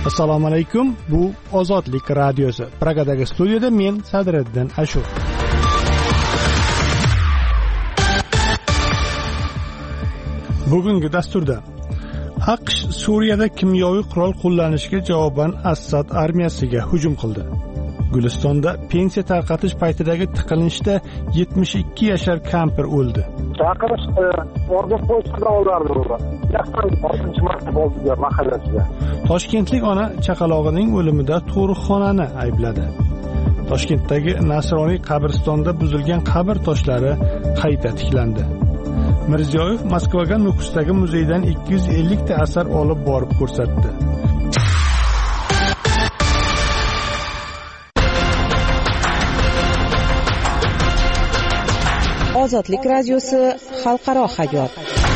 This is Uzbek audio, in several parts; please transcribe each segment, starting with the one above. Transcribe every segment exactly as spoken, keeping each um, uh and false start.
Assalomu alaykum. Bu Ozodlik radiosi. Pragadagi studiyada men Sadriddin Ashur. Bugungi dasturda AQSh Suriyada kimyoviy qurol qo'llanishga javoban Assad armiyasiga hujum qildi. Gulistonda pensiya tarqatish paytidagi tiqilinchda yetmish ikki yashar kampir o'ldi. Chaqirish organ qo'yishda olardi ular. Yaqin oltinchi marta bo'ldi mahallasiga. Toshkentlik ona chaqalog'ining o'limida tug'ruqxonani aybladi. Toshkentdagi Nasroniy qabristonda buzilgan qabr toshlari qayta tiklandi. Mirziyoyev Moskvaga Nukusdagi muzeydan ikki yuz ellik ta asar olib borib ko'rsatdi. Ozodlik radiosi xalqaro hayot.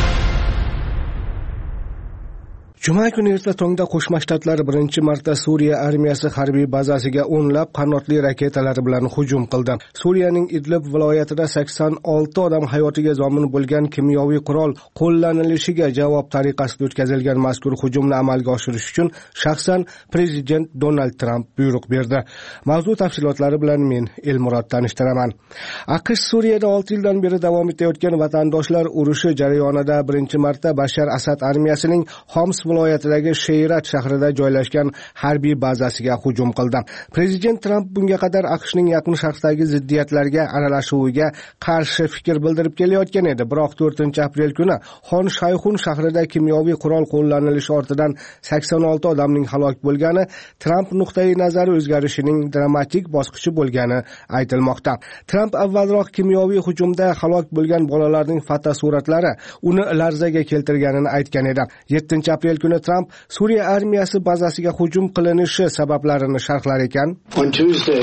Juma kuni erta tongda Qo'shma Shtatlar birinchi marta Suriya armiyasi harbiy bazasiga o'nlab qanotli raketalar bilan hujum qildi. Suriyaning Idlib viloyatida sakson olti odam hayotiga zomin bo'lgan kimyoviy qurol qo'llanilishiga javob tariqasida o'tkazilgan mazkur hujumni amalga oshirish uchun shaxsan prezident Donald Tramp buyruq berdi. Mavzu tafsilotlari bilan men Elmurod tanishtiraman. AQSh Suriyada olti yildan beri davom etayotgan vatandoshlar urushi jarayonida birinchi marta Bashar Asad armiyasining Homs viloyatidagi Sheyrat shahrida joylashgan harbiy bazasiga hujum qildi. Prezident Tramp bunga qadar AQShning Yaqin Sharqdagi ziddiyatlarga aralashuviga qarshi fikr bildirib kelayotgan edi. Biroq to'rtinchi aprel kuni Xon Shayxun shahrida kimyoviy qurol qo'llanilishi ortidan sakson olti odamning halok bo'lgani Tramp nuqtai nazari o'zgarishining dramatik bosqichi bo'lgani aytilmoqda. Tramp avvalroq kimyoviy hujumda halok bo'lgan bolalarning fotosuratlari uni larzaga keltirganini aytgan edi. yettinchi aprel kuni Tramp Suriya armiyasi bazasiga hujum qilinishi sabablarini sharhlar ekan. On Tuesday,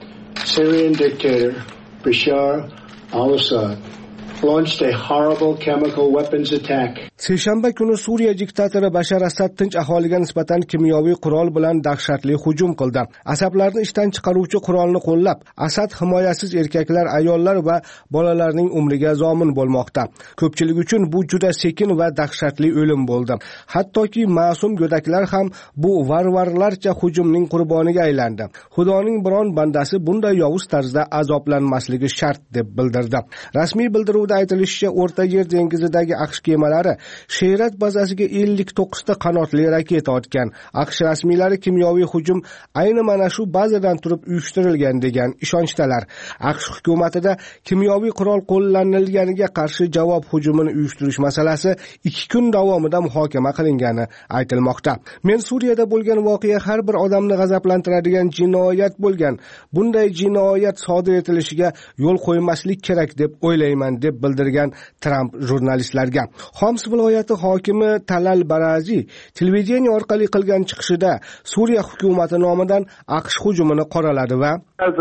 Syrian dictator Bashar al-Assad launched a horrible chemical weapons attack. Seshanba kuni Suriya diktatori Bashar Asad tinch aholiga nisbatan kimyoviy qurol bilan dahshatli hujum qildi. Asablarni ishdan chiqaruvchi qurolni qo'llab, Asad himoyasiz erkaklar, ayollar va bolalarning umriga zomin bo'lmoqda. Ko'pchilik uchun bu juda sekin va dahshatli o'lim bo'ldi. Hattoki ma'sum go'daklar ham bu varvarlarcha hujumning qurboniga aylandi. Xudoning biron bandasi bunday yovuz tarzda azoblanmasligi shart deb bildirdi. Rasmiy bildiruvda aytilishicha, O'rta Yer dengizidagi AQSh kemalari Sheyrat bazasiga ellik to'qqiz ta qanotli raketa otgan. AQSh rasmiylari kimyoviy hujum ayni mana shu bazadan turib uyushtirilgan degan ishonchdalar. AQSh hukumatida kimyoviy qurol qo'llanilganiga qarshi javob hujumini uyushtirish masalasi ikki kun davomida muhokama qilingani aytilmoqda. Men Suriyada bo'lgan voqea har bir odamni g'azablantiradigan jinoyat bo'lgan. Bunday jinoyat sodir etilishiga yo'l qo'ymaslik kerak deb o'ylayman deb bildirgan Tramp jurnalistlarga. Homs viloyati hokimi Talal Barazi televideniya orqali qilgan chiqishida Suriya hukumati nomidan AQSh hujumini qoraladi va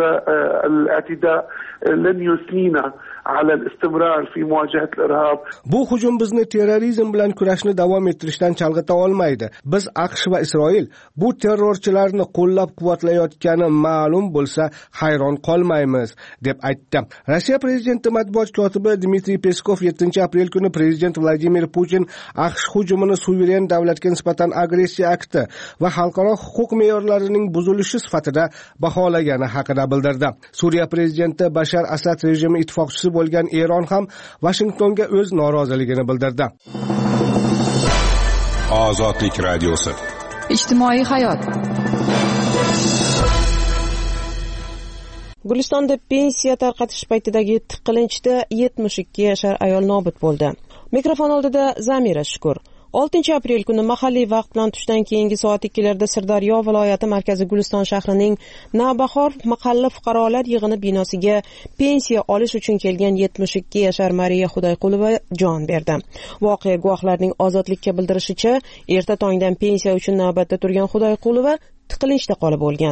bu hujum bizni terrorizm bilan kurashni davom ettirishdan chalg'ita olmaydi. Biz AQSh va Isroil bu terrorchilarni qo'llab-quvvatlayotgani ma'lum bo'lsa hayron qolmaymiz deb aytdi. Rossiya prezidenti matbuot kotibi Dmitriy Peskov yettinchi aprel kuni prezident Vladimir Putin AQSh hujumini suveren davlatga nisbatan agressiya akti va xalqaro huquq me'yorlarining buzilishi sifatida baholagani haqida bildirdi. Suriya prezidenti Bashar Asad rejimi ittifoqchisi bo'lgan Eron ham Vashingtonga o'z noroziligini bildirdi. Ozodlik radiosi. Ijtimoiy hayot. Gulistonda pensiya tarqatish paytidagi tiqilinchda yetmish ikki yashar ayol nobud bo'ldi. Mikrofon oldida Zamira Shukur. oltinchi aprel kuni mahalliy vaqt bilan tushdan keyingi soat ikkilarda Sirdaryo viloyati markazi Guliston shahrining Navbahor mahalla fuqarolar yig'ini binosiga pensiya olish uchun kelgan yetmish ikki yashar Mariya Xudoyqulova jon berdi. Voqea guvohlarining Ozodlikka bildirishicha, erta tongdan pensiya uchun navbatda turgan Xudoyqulova tiqilinchda qolib bo'lgan.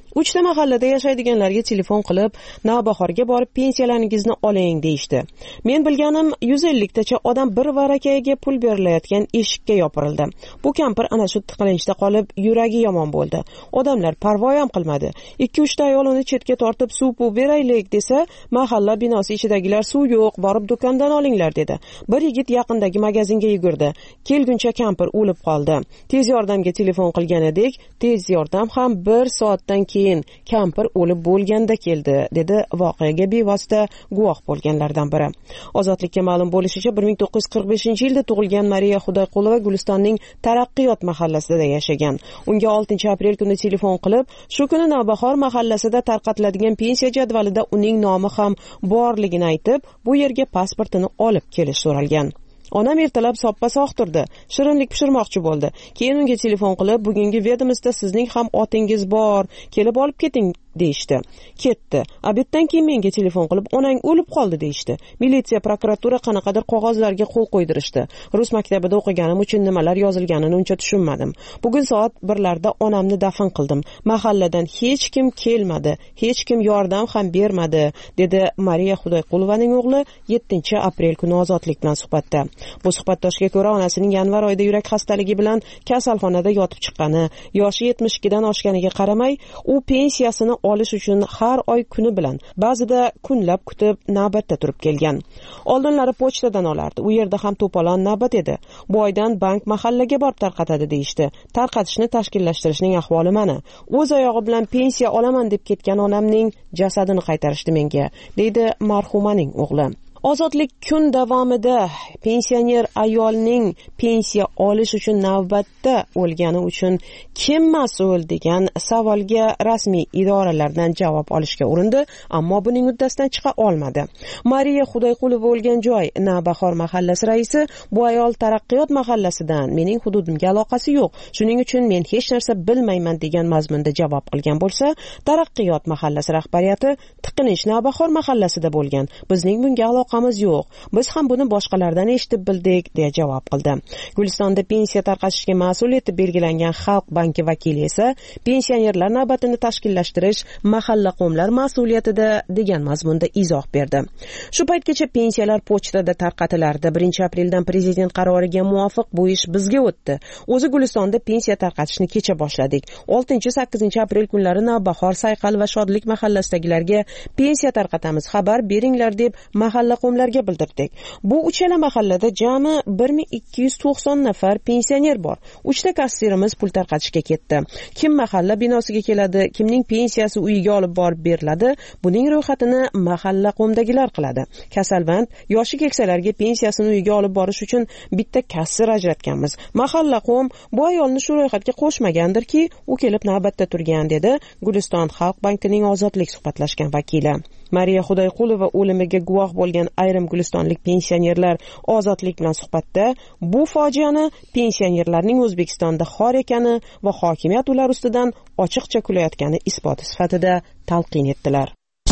uchta mahallada yashaydiganlarga telefon qilib, Navbahorga borib pensiyalaringizni oling deyishdi. Men bilganim yuz elliktacha odam bir varakaga pul berilayotgan eshikka yopirildi. Bu kampir ana shu tiqilinchda qolib, yuragi yomon bo'ldi. Odamlar parvo ham qilmadi. ikki uch ta ayol uni chetga tortib suv pul beraylik desa, mahalla binosi ichidagilar suv yo'q, borib do'kondan olinglar dedi. Bir yigit yaqindagi magazinga yugurdi. Kelguncha kampir o'lib qoldi. Tez yordamga telefon qilgan edik. Tez yordam ham bir soatdan keyin kampir o'lib bo'lganda keldi, dedi voqeaga bevosita guvoh bo'lganlardan biri. Ozodlikka ma'lum bo'lishicha, bir ming to'qqiz yuz qirq beshinchi yilda tug'ilgan Mariya Xudoyqulova Gulistonning Taraqqiyot mahallasida yashagan. Unga oltinchi aprel kuni telefon qilib, shu kuni Navbahor mahallasida tarqatiladigan pensiya jadvalida uning nomi ham borligini aytib, bu yerga pasportini olib kelish so'ralgan. Onam ertalab soppa-sog' turdi, shirinlik pishirmoqchi bo'ldi. Keyin unga telefon qilib, bugungi vedomisda sizning ham otingiz bor, kelib olib keting deyishdi. Ketdi. Obeddan keyin menga telefon qilib, onang o'lib qoldi deyishdi. Militsiya, prokuratura qanaqadir qog'ozlarga qo'l qo'ydirishdi. Rus maktabida o'qiganim uchun nimalar yozilganini uncha tushunmadim. Bugun soat birlarda onamni dafn qildim. Mahalladan hech kim kelmadi, hech kim yordam ham bermadi, dedi Mariya Xudoyqulovaning o'g'li yettinchi aprel kuni Ozodlik bilan suhbatda. Bu suhbatdoshga ko'ra, onasining yanvar oyida yurak xastaligi bilan kasalxonada yotib chiqqani, yoshi yetmish ikkidan oshganiga qaramay, u pensiyasini olish uchun har oy kuni bilan, ba'zida kunlab kutib navbatda turib kelgan. Oldinlari pochtadan olardi. U yerda ham to'polon navbat edi. Bu oydan bank mahallaga borib tarqatadi deyishdi. Tarqatishni tashkillashtirishning ahvoli mana. O'z oyog'i bilan pensiya olaman deb ketgan onamning jasadini qaytarishdi menga, deydi marhumaning o'g'li. Ozodlik kun davomida pensioner ayolning pensiya olish uchun navbatda o'lgani uchun kim mas'ul degan savolga rasmiy idoralardan javob olishga urindi, ammo buning uddasidan chiqa olmadi. Mariya Xudoyqulova o'lgan joy Navbahor mahallasi raisi, bu ayol Taraqqiyot mahallasidan, mening hududimga aloqasi yo'q, shuning uchun men hech narsa bilmayman degan mazmunda javob qilgan bo'lsa, Taraqqiyot mahallasi rahbariyati tiqilinch Navbahor mahallasida bo'lgan, bizning bunga aloqamiz yo'q, biz ham buni boshqalardan eshitib bildik, deya javob qildi. Gulistonda pensiya tarqatishga mas'ul etib belgilangan Xalq banki vakili esa pensionerlar navbatini tashkillashtirish mahalla qo'mlar mas'uliyatida degan mazmunda izoh berdi. Shu paytgacha pensiyalar pochtada tarqatilardi. birinchi apreldan prezident qaroriga muvofiq bu ish bizga o'tdi. O'zi Gulistonda pensiya tarqatishni kecha boshladik. oltinchi sakkizinchi aprel kunlari Navbahor, Sayqal va Shodlik mahallasidagilarga pensiya tarqatamiz, xabar beringlar deb mahalla qo'mlarga bildirdik. Bu uchala mahallada jami bir ming ikki yuz to'qson nafar pensioner bor. uchta kassirimiz pul tarqatishga ketdi. Kim mahalla binosiga keladi, kimning pensiyasi uyiga olib borib beriladi, buning ro'yxatini mahalla qo'mdagilar qiladi. Kasalvand, yoshi keksalarga pensiyasini uyiga olib borish uchun bitta kassir ajratganmiz. Mahalla qo'm bu ayolni shu ro'yxatga qo'shmagandirki, u kelib navbatda turgan, dedi Guliston Xalq bankining Ozodlik suhbatlashgan vakili. Mariya Xudoyqulova o'limiga guvoh bo'lgan ayrim gulistonlik pensionerlar Ozodlik bilan suhbatda bu fojiani pensionerlarning O'zbekistonda xor ekani va hokimiyat ular ustidan ochiqcha kulayotgani isboti sifatida talqin etdilar.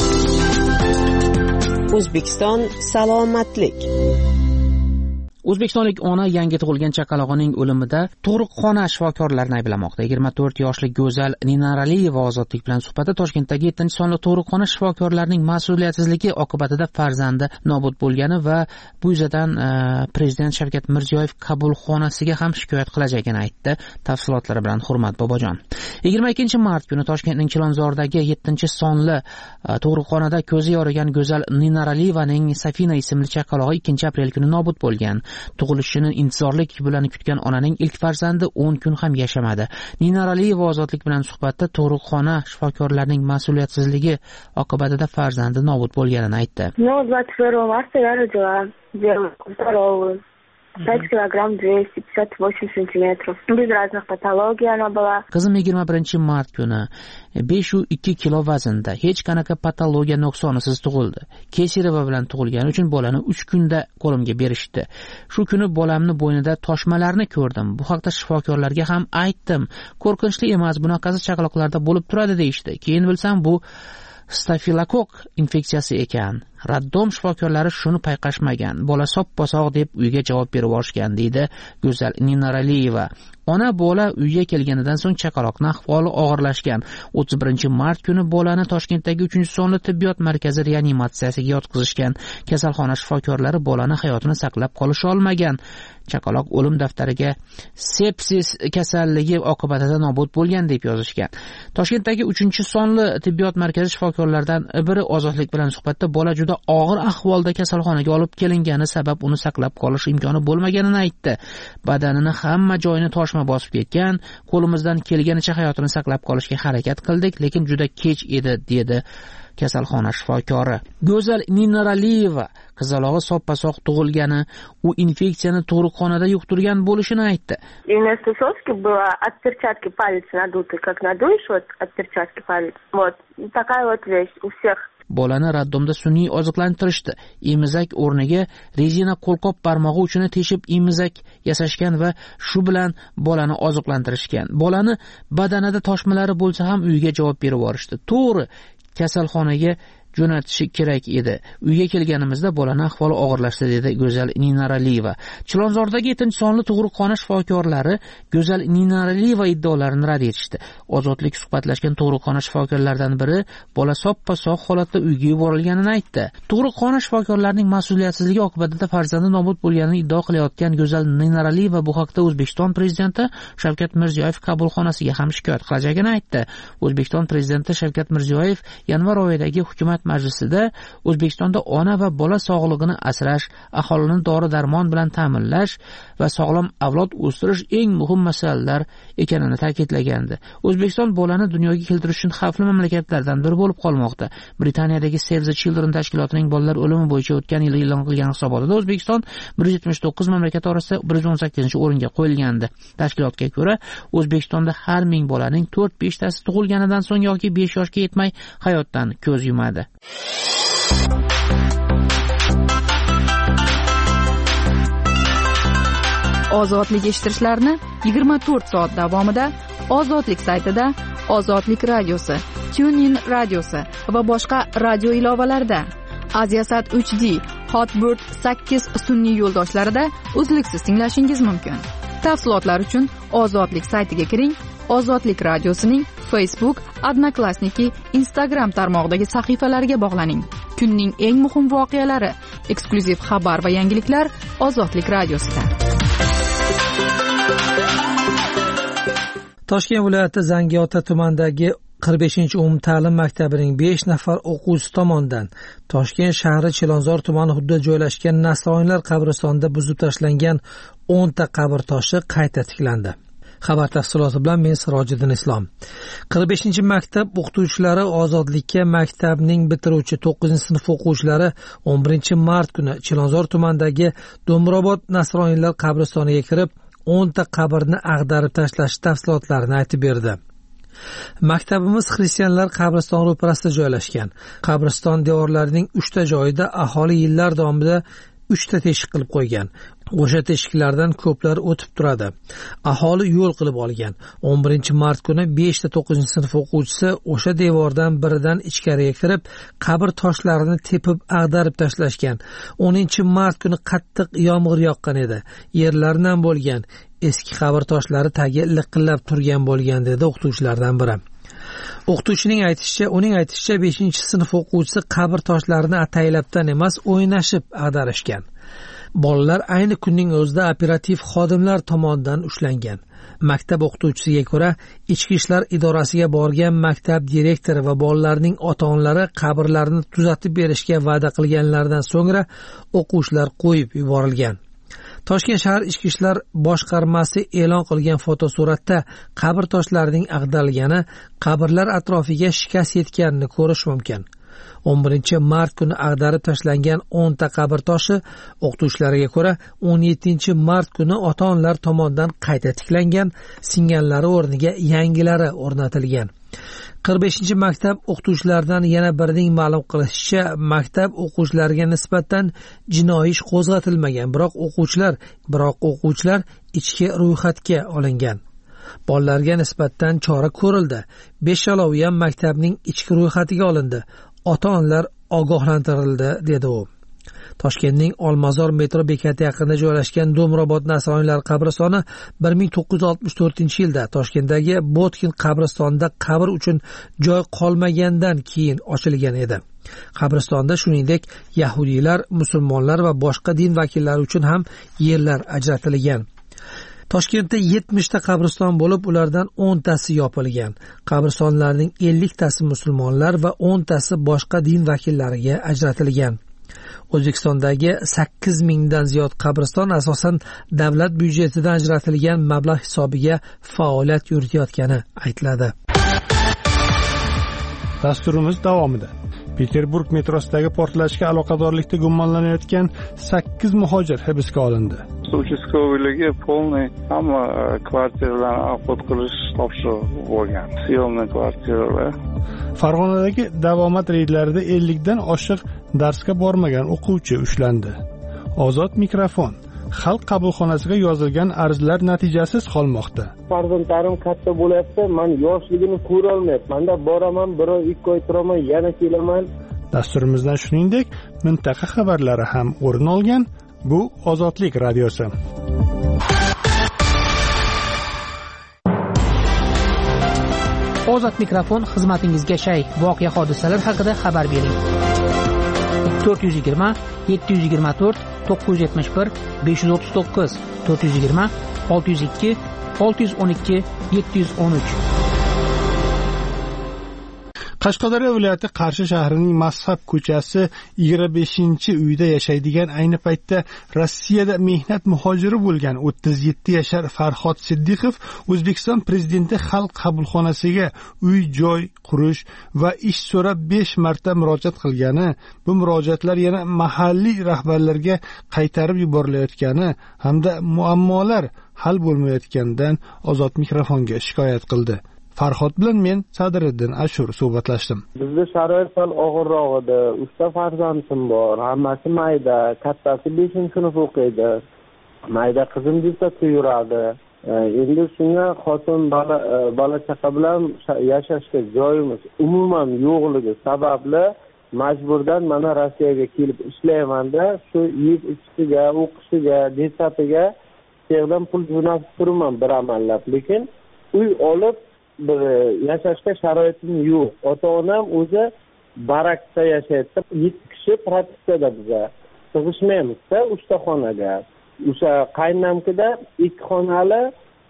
O'zbekiston salomatlik. O'zbekistonlik ona yangi tug'ilgan chaqalog'ining o'limida tug'ruqxona shifokorlarini ayblamoqda. yigirma to'rt yoshli Go'zal Ninaraliyeva Ozodlik bilan suhbatda Toshkentdagi yettinchi sonli tug'ruqxona shifokorlarining mas'uliyatsizligi oqibatida farzandi nobud bo'lgani va bu yuzasidan e, prezident Shavkat Mirziyoyev qabulxonasiga ham shikoyat qilajagini aytdi. Tafsilotlari bilan Hurmat Bobojon. yigirma ikkinchi mart kuni Toshkentning Chilonzordagi yettinchi sonli e, tug'ruqxonada ko'zi yorigan Go'zal Ninaraliyevaning Safina ismli chaqalog'i ikkinchi aprel kuni nobud bo'lgan. Tug'ilishini intizorlik bilan kutgan onaning ilk farzandi o'n kun ham yashamadi. Ninaraliyeva Ozodlik bilan suhbatda tug'ruqxona shifokorlarining mas'uliyatsizligi oqibatida farzandi nobud bo'lganini aytdi. Ну, двадцать первого марта я родила девочку здоровую. пять килограмм двести пятьдесят восемь сантиметров. Без разных патологий она была. Qizim yigirma birinchi mart kuni besh yuz ikki kilo vaznda, hech qanaqa patologiya nuqsonisiz tug'ildi. Kesirova bilan tug'ilgani uchun bolani uch kunda qo'limga berishdi. Shu kuni bolamni bo'ynida toshmalarni ko'rdim. Bu haqda shifokorlarga ham aytdim. Qo'rqinchli emas, bunaqasi chaqaloqlarda bo'lib turadi deyishdi. Keyin bilsam bu stafilokok infeksiyasi ekan. Raddom shifokorlari shuni payqashmagan. Bola sop-posoq deb uyga javob berib yuborishgan, deydi Go'zal Ninaraliyeva. Ona bola uyga kelganidan so'ng chaqaloqning ahvoli og'irlashgan. o'ttiz birinchi mart kuni bolani Toshkentdagi uchinchi sonli tibbiyot markazi reanimatsiyasiga yotqizishgan. Kasalxona shifokorlari bolani hayotini saqlab qolisha olmagan. Chaqaloq o'lim daftariga sepsis kasalligi oqibatida nobud bo'lgan deb yozishgan. Toshkentdagi uchinchi sonli tibbiyot markazi shifokorlaridan biri Ozodlik bilan suhbatda bola juda og'ir ahvolda kasalxonaga olib kelingani sabab uni saqlab qolish imkoni bo'lmaganini aytdi. Badanini hamma joyini toshma bosib ketgan, qo'limizdan kelganicha hayotini saqlab qolishga harakat qildik, lekin juda kech edi, dedi kasalxona shifokori. Go'zal Ninaraliyeva qizalog'i soppa-soq tug'ilgani, u infeksiyani tug'ruqxonada yuqtirgan bo'lishini aytdi. Вместо соски была от перчатки палец надутый, как надуешь вот от перчатки палец. Вот такая вот вещь у всех. Bolani raddomda sun'iy oziqlantirishdi. Emizak o'rniga rezina qo'lqop barmog'i uchini teshib emizak yasashgan va shu bilan bolani oziqlantirishgan. Bolani badanida toshmalari bo'lsa ham uyga javob berib yuborishdi. To'g'ri, kasalxonaga jo'natishi kerak edi. Uyga kelganimizda bolani ahvoli og'irlashdi, dedi Go'zal Ninaraliyeva. Chilonzordagi yettinchi sonli tug'ruqxona shifokorlari Go'zal Ninaraliyeva iddaolarini rad etishdi. Ozodlik suhbatlashgan tug'ruqxona shifokorlaridan biri bola soppa-sog' holatda uyga yuborilganini aytdi. Tug'ruqxona shifokorlarining mas'uliyatsizligi oqibatida farzandi nobud bo'lganini iddao qilayotgan Go'zal Ninaraliyeva bu haqda O'zbekiston prezidenti Shavkat Mirziyoyev qabulxonasiga ham shikoyat qilajagini aytdi. O'zbekiston prezidenti Shavkat Mirziyoyev yanvar oyidagi hukumat majlisida O'zbekistonda ona va bola sog'lig'ini asrash, aholini dori-darmon bilan ta'minlash va sog'lom avlod o'stirish eng muhim masalalar ekanini ta'kidlagandi. O'zbekiston bolani dunyoga keltirish uchun xavfli mamlakatlardan biri bo'lib qolmoqda. Britaniyadagi Save the Children tashkilotining bolalar o'limi bo'yicha o'tgan yil e'lon qilgan hisobotida O'zbekiston bir yuz yetmish to'qqiz mamlakat orasida bir yuz o'n sakkizinchi o'ringa qo'yilgandi. Tashkilotga ko'ra, O'zbekistonda har ming bolaning to'rt beshtasi tug'ilganidan so'ng yoki besh yoshga yetmay hayotdan ko'z yumadi. Ozodlik eshittirishlarni yigirma to'rt soat davomida Ozodlik saytida, Ozodlik radiosi, TuneIn radiosi va boshqa radio ilovalarida, Aziasat uch D, Hotbird sakkiz sun'iy yo'ldoshlarida uzluksiz tinglashingiz mumkin. Tafsilotlar uchun Ozodlik saytiga kiring. Ozodlik radiosining Facebook, Odnoklassniki, Instagram tarmog'idagi sahifalariga bog'laning. Kunning eng muhim voqealari, eksklyuziv xabar va yangiliklar Ozodlik radiosida. Toshkent viloyati Zangiota tumanidagi qirq beshinchi umumta'lim maktabining besh nafar o'quvchisi tomonidan Toshkent shahri Chilonzor tumani hududida joylashgan Nasroniylar qabristonida buzib tashlangan o'nta qabr toshi qayta tiklandi. Xabar tafsiloti bilan men Sirojiddin Islom. qirq beshinchi maktab o'qituvchilari Ozodlikka maktabning bitiruvchi to'qqizinchi sinf o'quvchilari o'n birinchi mart kuni Chilonzor tumanidagi Do'mbrobod Nasroniylar qabristoniga kirib, o'nta qabrni ag'darib tashlash tafsilotlarini aytib berdi. Maktabimiz xristianlar qabristoni ro'parasida joylashgan. Qabriston devorlarining uchta joyida aholi yillar davomida uchta teshik qilib qo'ygan. O'sha teshiklardan ko'plar o'tib turadi. Aholi yo'l qilib olgan. o'n birinchi mart kuni beshta to'qqizinchi sinf o'quvchisi o'sha devordan biridan ichkariga kirib, qabr toshlarini tepib ag'darib tashlashgan. o'ninchi mart kuni qattiq yomg'ir yoqqan edi. Yerlar nam bo'lgan. Eski qabr toshlari tagi liqillab turgan bo'lgan, dedi o'qituvchilardan biri. O'qituvchining aytishicha, uning aytishicha beshinchi sinf o'quvchisi qabr toshlarini ataylabdan emas, o'ynashib ag'darishgan. Bolalar ayni kunning o'zida operativ xodimlar tomonidan ushlangan. Maktab o'qituvchisiga ko'ra, ichki ishlar idorasiga borgan maktab direktori va bolalarning ota-onalari qabrlarni tuzatib berishga va'da qilganlaridan so'ngra o'quvchilar qo'yib yuborilgan. Toshkent shahar ichki ishlar boshqarmasi e'lon qilgan fotosuratda qabr toshlarining ag'darilgani, qabrlar atrofiga shikast yetganini ko'rish mumkin. o'n birinchi mart kuni ag'darib tashlangan o'nta qabr toshi o'qituvchilarga ko'ra o'n yettinchi mart kuni ota-onalar tomonidan qayta tiklangan, singanlari o'rniga yangilari o'rnatilgan. qirq beshinchi maktab o'qituvchilaridan yana birining ma'lum qilishicha, maktab o'quvchilariga nisbatan jinoiy ish qo'zg'atilmagan, biroq o'quvchilar, biroq o'quvchilar ichki ro'yxatga olingan. Bolalarga nisbatan chora ko'rildi. Beshalovi ham maktabning ichki ro'yxatiga olindi. Ota-onalar ogohlantirildi, dedi u. Toshkentning Olmazor metro bekati yaqinida joylashgan Do'mrobod nasroniylar qabristoni bir ming to'qqiz yuz oltmish to'rtinchi yilda Toshkentdagi Botkin qabristonida qabr uchun joy qolmagandan keyin ochilgan edi. Qabristonda shuningdek yahudiylar, musulmonlar va boshqa din vakillari uchun ham yerlar ajratilgan. Toshkentda yetmishta qabriston bo'lib, ulardan o'ntasi yopilgan. Qabristonlarning elliktasi musulmonlar va o'ntasi boshqa din vakillariga ajratilgan. O'zbekistondagi sakkiz mingdan ziyod qabriston asosan davlat byudjetidan ajratilgan mablag' hisobiga faoliyat yuritayotgani aytiladi. Dasturimiz davomida Peterburg metrosidagi portlashga aloqadorlikda gumonlanayotgan sakkiz muhojir hibsga olindi. Uchastkoviyligi polniy hamma kvartiralarni obod qilish topshirig'i bo'lgan. Syomniy kvartiralar. Farg'onadagi davomat reydlarida ellikdan oshiq darsga bormagan o'quvchi ushlandi. Ozod mikrofon. Xalq qabulxonasiga yozilgan arzlar natijasiz qolmoqda. Farzandlarim katta bo'lyapti, men yoshligini ko'ra olmayapman-da, boraman, bir oy, ikki oy turaman, yana kelaman. Dasturimizdan shuningdek, mintaqa xabarlari ham o'rin olgan. Bu Ozodlik radiosi. Ozod mikrofon xizmatingizga shay. Voqea hodisalar haqida xabar bering. to'rt yuz yigirma yetti yuz yigirma to'rt to'qqiz yuz yetmish bir besh yuz o'ttiz to'qqiz to'rt yuz yigirma olti yuz ikki olti yuz o'n ikki yetti yuz o'n uch. Qashqadaryo viloyati Qarshi shahrining Mazhab ko'chasi yigirma beshinchi uyda yashaydigan, ayni paytda Rossiyada mehnat muhojiri bo'lgan o'ttiz yetti yashar Farhod Siddiqov O'zbekiston prezidenti xalq qabulxonasiga uy-joy qurish va ish so'rab besh marta murojaat qilgani, bu murojaatlar yana mahalliy rahbarlarga qaytarib yuborilayotgani hamda muammolar hal bo'lmayotganidan Ozod mikrofonga shikoyat qildi. Farhod bilan men Sadriddin Ashur suhbatlashdim. Bizda sharoit sal og'irroq edi. Uchta farzandim bor. Hammasi mayda. Kattasi beshinchi sinf o'qiydi. Mayda qizim lisada yuradi. Endi shunga xotin bola bola chaqa bilan yashashga joyimiz umuman yo'qligi sababli majburdan mana Rossiyaga kelib ishlayman-da, shu yeb ichishga, o'qishiga, desatiga yerdan pul jo'natib turman bir amallab. Lekin uy olib bir yashashga sharoitim yo'q. Ota-onam o'zi barakda yashayapti. yetti kishi praktikada biza sig'ishmaymiz-da uchta xonaga. O'sha qaynamkida ikki xonali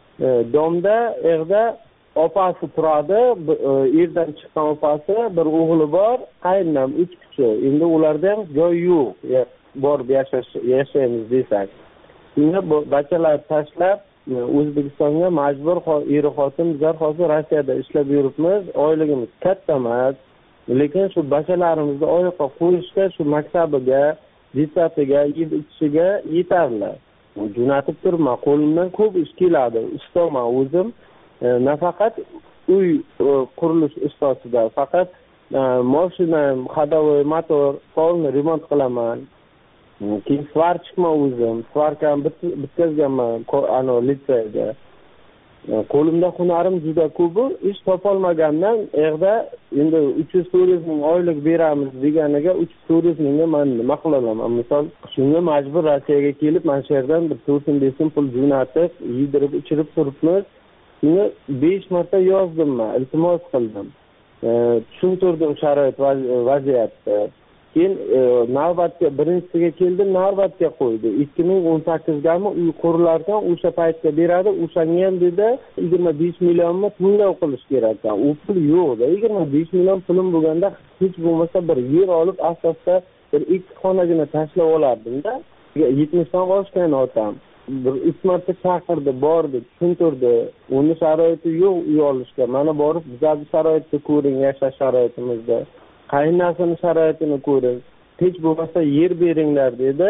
domda, erda opasi turadi, erdan chiqqan opasi, bir o'g'li bor, qaynam uch kishi. Endi ularda ham joy yo'q. Borib yashash yashaymiz desak. Shunga bachalar tashlab O'zbekistonga majbur eri xotin bizlar hozir Rossiyada ishlab yuribmiz. Oyligimiz katta emas, lekin shu bachalarimizni oyoqqa qo'yishga, shu maktabiga, lisatiga, yeb ichishiga yetarli. Jo'natib turman, qo'limdan ko'p ish keladi. Ustaman o'zim, nafaqat uy qurilish istasida, faqat mashina, hadovoy, motor, polni remont qilaman. Keyin svarchikman o'zim, svarkam bitkazganman ana litseyda. Qo'limda hunarim juda ko'p, ish topolmagandan yerda endi uch yuz to'rt yuz ming oylik beramiz deganiga uch yuz to'rt yuz mingga men nima qila olaman? Misol, shunga majbur Rossiyaga kelib, mana shu yerdan bir to'rt ming besh ming pul jo'natib, yedirib, ichirib turibmiz. Shuni besh marta yozdim men, iltimos qildim. Tushuntirdim sharoit vaziyatni. Keyin navbatga birinchisiga keldim, navbatga qo'ydi. ikki ming o'n sakkizgami uy qurilarkan o'sha paytga beradi, o'shanga ham dedi yigirma besh millionmi to'lov qilish kerak. U pul yo'q-da, yigirma besh million pulim bo'lganda hech bo'lmasa bir yer olib asosda bir ikki xonagina tashlab olardim-da. yetmishdan oshgan otam. Bir uch marta chaqirdi, bordi, tushuntirdi. Uni sharoiti yo'q uy olishga. Mana borib bizning sharoitni ko'ring, yashash sharoitimizni. Qaynasini sharoitini ko'ring. Hech bo'lmasa yer beringlar dedi.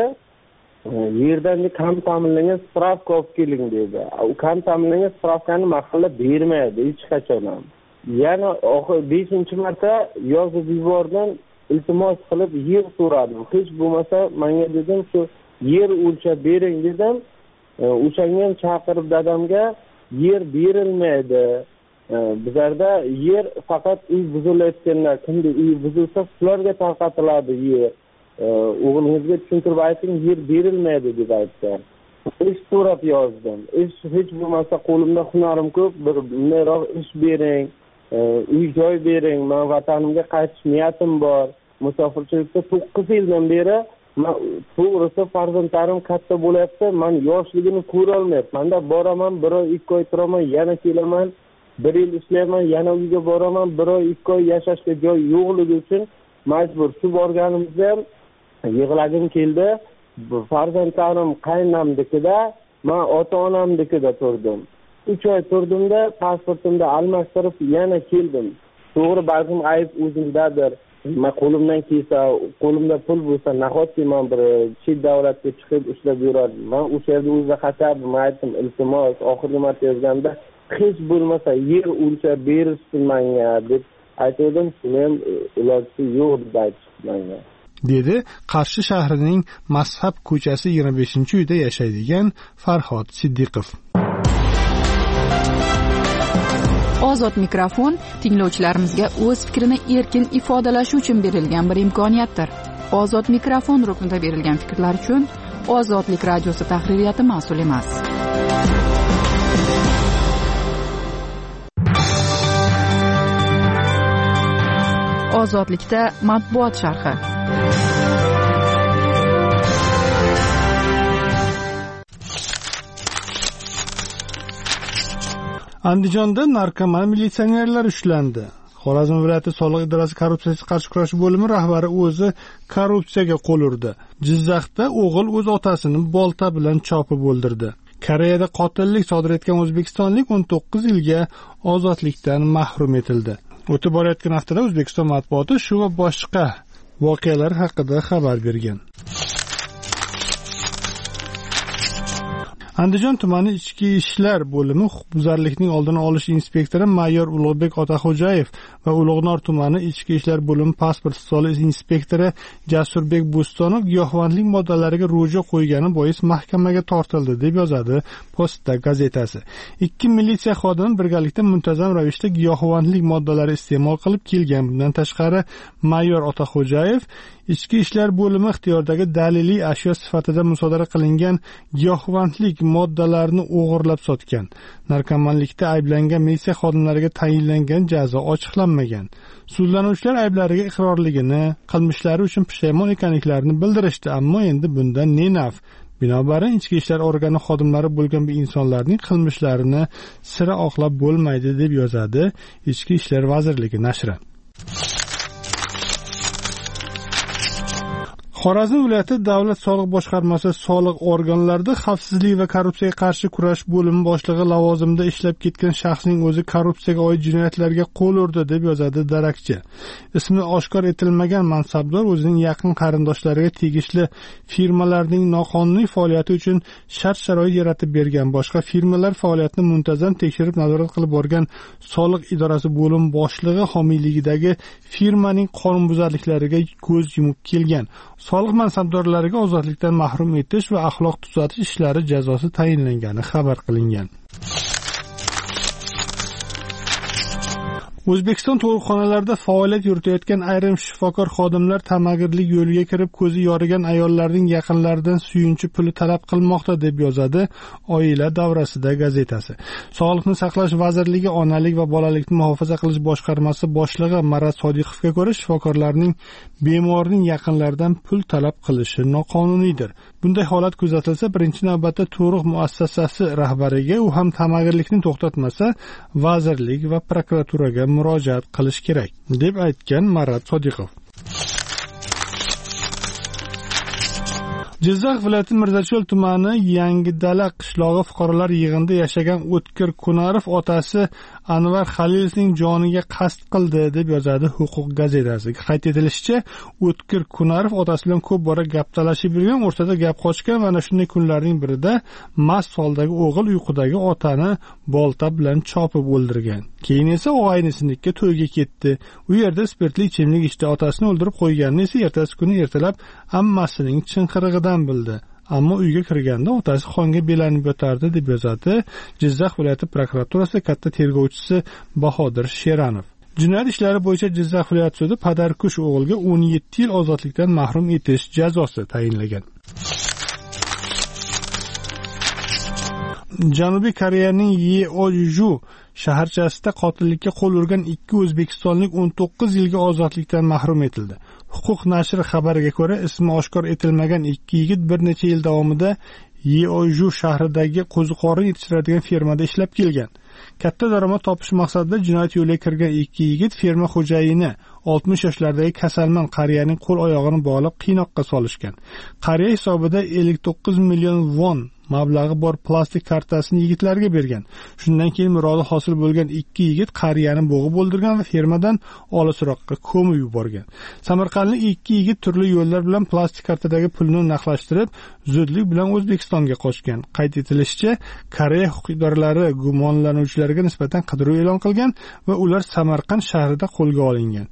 Yerdan kam ta'minlangan spravka olib keling dedi. U kam ta'minlangan spravkani mahalla bermaydi hech qachon ham. Yana oxir beshinchi marta yozib yubordim, iltimos qilib yer so'radim. Hech bo'lmasa menga dedim shu yer o'lchab bering dedim. O'shanga ham chaqirib dadamga yer berilmaydi. bizlarda yer faqat uy buzilayotganlar, kimdir uy buzilsa shularga tarqatiladi yer. O'g'lingizga tushuntirib ayting, yer berilmaydi deb aytgan. Ish so'rab yozdim. Ish hech bo'lmasa qo'limda hunarim ko'p, bir bunayroq ish bering, uy joy bering, men vatanimga qaytish niyatim bor. Musofirchilikda to'qqiz yildan beri men to'g'risi farzandlarim katta bo'lyapti, men yoshligini ko'ra olmayapman. Menda boraman, bir oy, ikki oy turaman, yana kelaman, bir yil ishlayman, yana uyga boraman, bir oy, ikki oy yashashga joy yo'qligi uchun majbur. Shu borganimizda ham yig'lagim keldi. Farzandlarim qaynonamnikida, men ota-onamnikida turdim. uch oy turdimda, pasportimni almashtirib yana keldim. To'g'ri, balkim ayb o'zimdadir. Men qo'limdan kelsa, qo'limda pul bo'lsa, nahotki men bir chet davlatga chiqib ishlab yurardim. Men o'sha yerda o'zida xatardim, aytdim, iltimos, oxirgi marta yozganda hech bo'lmasa yer o'lchab berishsin menga deb aytdim. Shuni ham iloji yo'q deb aytishdi. dedi Qarshi shahrining Mazhab ko'chasi yigirma beshinchi uyda yashaydigan Farhod Siddiqov. Ozod mikrofon tinglovchilarimizga o'z fikrini erkin ifodalashi uchun berilgan bir imkoniyatdir. Ozod mikrofon ruknida berilgan fikrlar uchun Ozodlik radiosi tahririyati mas'ul emas. Ozodlikda matbuot sharhi. Andijonda narkoman militsionerlar ushlandi. Xorazm viloyati soliq idorasi korrupsiyaga qarshi kurash bo'limi rahbari o'zi korrupsiyaga qo'l urdi. Jizzaxda o'g'il o'z otasini bolta bilan chopib o'ldirdi. Koreyada qotillik sodir etgan o'zbekistonlik o'n to'qqiz yilga ozodlikdan mahrum etildi. O'tib borayotgan haftada O'zbekiston matbuoti shu va boshqa voqealar haqida xabar bergan. Andijon tumani ichki ishlar bo'limi huquqbuzarlikning oldini olish inspektori mayor Ulug'bek Otaxo'jayev va Ulug'nor tumani ichki ishlar bo'limi pasport stoli inspektori Jasurbek Bo'stonov giyohvandlik moddalariga ro'ja qo'ygani bois mahkamaga tortildi deb yozadi Posta gazetasi. Ikki militsiya xodimi birgalikda muntazam ravishda giyohvandlik moddalari iste'mol qilib kelgan. Bundan tashqari mayor Otaxo'jayev ichki ishlar bo'limi ixtiyoridagi daliliy ashyo sifatida musodara qilingan giyohvandlik moddalarni o'g'irlab sotgan. Narkomanlikda ayblangan militsiya xodimlariga tayinlangan jazo ochiqlanmagan. Sudlanuvchilar ayblariga iqrorligini, qilmishlari uchun pushaymon ekanliklarini bildirishdi, ammo endi bundan ne naf? Binobarin ichki ishlar organi xodimlari bo'lgan bu insonlarning qilmishlarini sira oqlab bo'lmaydi deb yozadi Ichki ishlar vazirligi nashri. Xorazm viloyati davlat soliq boshqarmasi soliq organlarida xavfsizlik va korrupsiyaga qarshi kurash bo'limi boshlig'i lavozimida ishlab ketgan shaxsning o'zi korrupsiyaga oid jinoyatlarga qo'l urdi deb yozadi Darakchi. Ismi oshkor etilmagan mansabdor o'zining yaqin qarindoshlariga tegishli firmalarning noqonuniy faoliyati uchun shart-sharoit yaratib bergan, boshqa firmalar faoliyatini muntazam tekshirib nazorat qilib borgan soliq idorasi bo'lim boshlig'i homiyligidagi firmaning qonunbuzarliklariga ko'z yumib kelgan. Soliq mansabdorlariga ozodlikdan mahrum etish va axloq tuzatish ishlari jazosi tayinlangani xabar qilingan. O'zbekiston tug'ruqxonalarida faoliyat yuritayotgan ayrim shifokor xodimlar tamagirlik yo'liga kirib ko'zi yorigan ayollarning yaqinlaridan suyunchi puli talab qilmoqda deb yozadi Oila davrasida gazetasi. Sog'liqni saqlash vazirligi onalik va bolalikni muhofaza qilish boshqarmasi boshlig'i Marat Sodiqovga ko'ra, shifokorlarning bemorning yaqinlaridan pul talab qilishi noqonuniydir. Bunday holat kuzatilsa, birinchi navbatda tug'ruq muassasasi rahbariga, u ham tamagirlikni to'xtatmasa, vazirlik va prokuraturaga murojaat qilish kerak, deb aytgan Marat Sodiqov. Jizzax viloyati Mirzacho'l tumani Yangidala qishlog'i fuqarolar yig'inida yashagan O'tkir Kunarov otasi Anvar Xalilovning joniga qasd qildi deb yozadi Huquq gazetasi. Qayd etilishicha, O'tkir Kunarov otasi bilan ko'p bora gap talashib yurgan, o'rtada gap qochgan va ana shunday kunlarning birida mast holdagi o'g'il uyqudagi otani bolta bilan chopib o'ldirgan. Keyin esa og'aynisinikka to'yga ketdi. U yerda spirtli ichimlik ichdi, otasini o'ldirib qo'yganini esa ertasi kuni ertalab ammasining chinqirig'idan bildi. ammo uyga kirganda otasi qonga belanib yotardi, deb yozadi Jizzax viloyati prokuraturasi katta tergovchisi Bahodir Sheranov. Jinoyat ishlari bo'yicha Jizzax viloyat sudi Padarkush o'g'ilga o'n yetti yil ozodlikdan mahrum etish jazosi tayinlagan. Janubiy Koreyaning Yeoju shaharchasida qotillikka qo'l urgan ikki o'zbekistonlik o'n to'qqiz yilga ozodlikdan mahrum etildi. Huquq nashri xabariga ko'ra, ismi oshkor etilmagan ikki yigit bir necha yil davomida Yeoju shahridagi qo'ziqorin yetishtiradigan fermada ishlab kelgan. Katta daromad topish maqsadida jinoyat yo'liga kirgan ikki yigit ferma xo'jayini oltmish yoshlardagi kasalmand qariyaning qo'l oyog'ini bog'lab qiynoqqa solishgan. Qariya hisobida ellik to'qqiz million won mablag'i bor plastik kartasini yigitlarga bergan. Shundan keyin murodi hosil bo'lgan ikki yigit qariyani bo'g'ib o'ldirgan va fermadan olisroqqa ko'mib yuborgan. Samarqandlik ikki yigit turli yo'llar bilan plastik kartadagi pulni naqlashtirib, zudlik bilan O'zbekistonga qochgan. Qayd etilishicha, Koreya huquq idoralari gumonlanuvchilarga nisbatan qidiruv e'lon qilgan va ular Samarqand shahrida qo'lga olingan.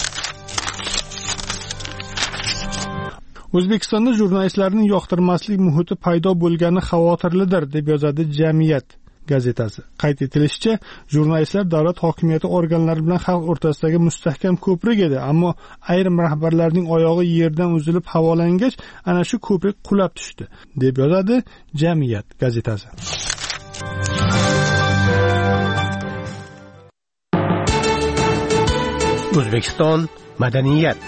O'zbekistonda jurnalistlarning yoqtirmaslik muhiti paydo bo'lgani xavotirlidir, deb yozadi Jamiyat gazetasi. Qayd etilishicha, jurnalistlar davlat hokimiyati organlari bilan xalq o'rtasidagi mustahkam ko'prik edi, ammo ayrim rahbarlarning oyog'i yerdan uzilib havolangach, ana shu ko'prik qulab tushdi, deb yozadi Jamiyat gazetasi. O'zbekiston madaniyat.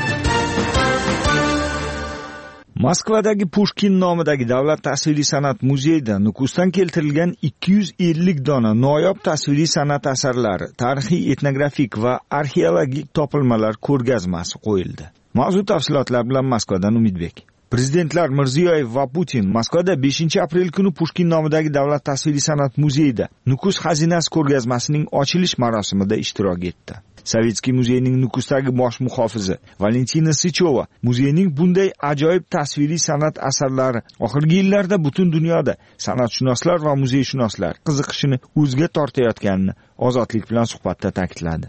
Moskvadagi Pushkin nomidagi Davlat tasviriy san'at muzeyida Nukusdan keltirilgan ikki yuz ellik dona noyob tasviriy san'at asarlari, tarixiy, etnografik va arxeologik topilmalar ko'rgazmasi qo'yildi. Mavzu tafsilotlar bilan Moskvadan Umidbek. Prezidentlar Mirziyoyev va Putin Moskvada beshinchi aprel kuni Pushkin nomidagi Davlat tasviriy san'at muzeyida Nukus xazinasi ko'rgazmasining ochilish marosimida ishtirok etdi. Sovetskiy muzeyining Nukusdagi bosh muhofizi Valentina Sichova muzeyning bunday ajoyib tasviriy san'at asarlari oxirgi yillarda butun dunyoda san'atshunoslar va muzeyshunoslar qiziqishini o'ziga tortayotganini Ozodlik bilan suhbatda ta'kidladi.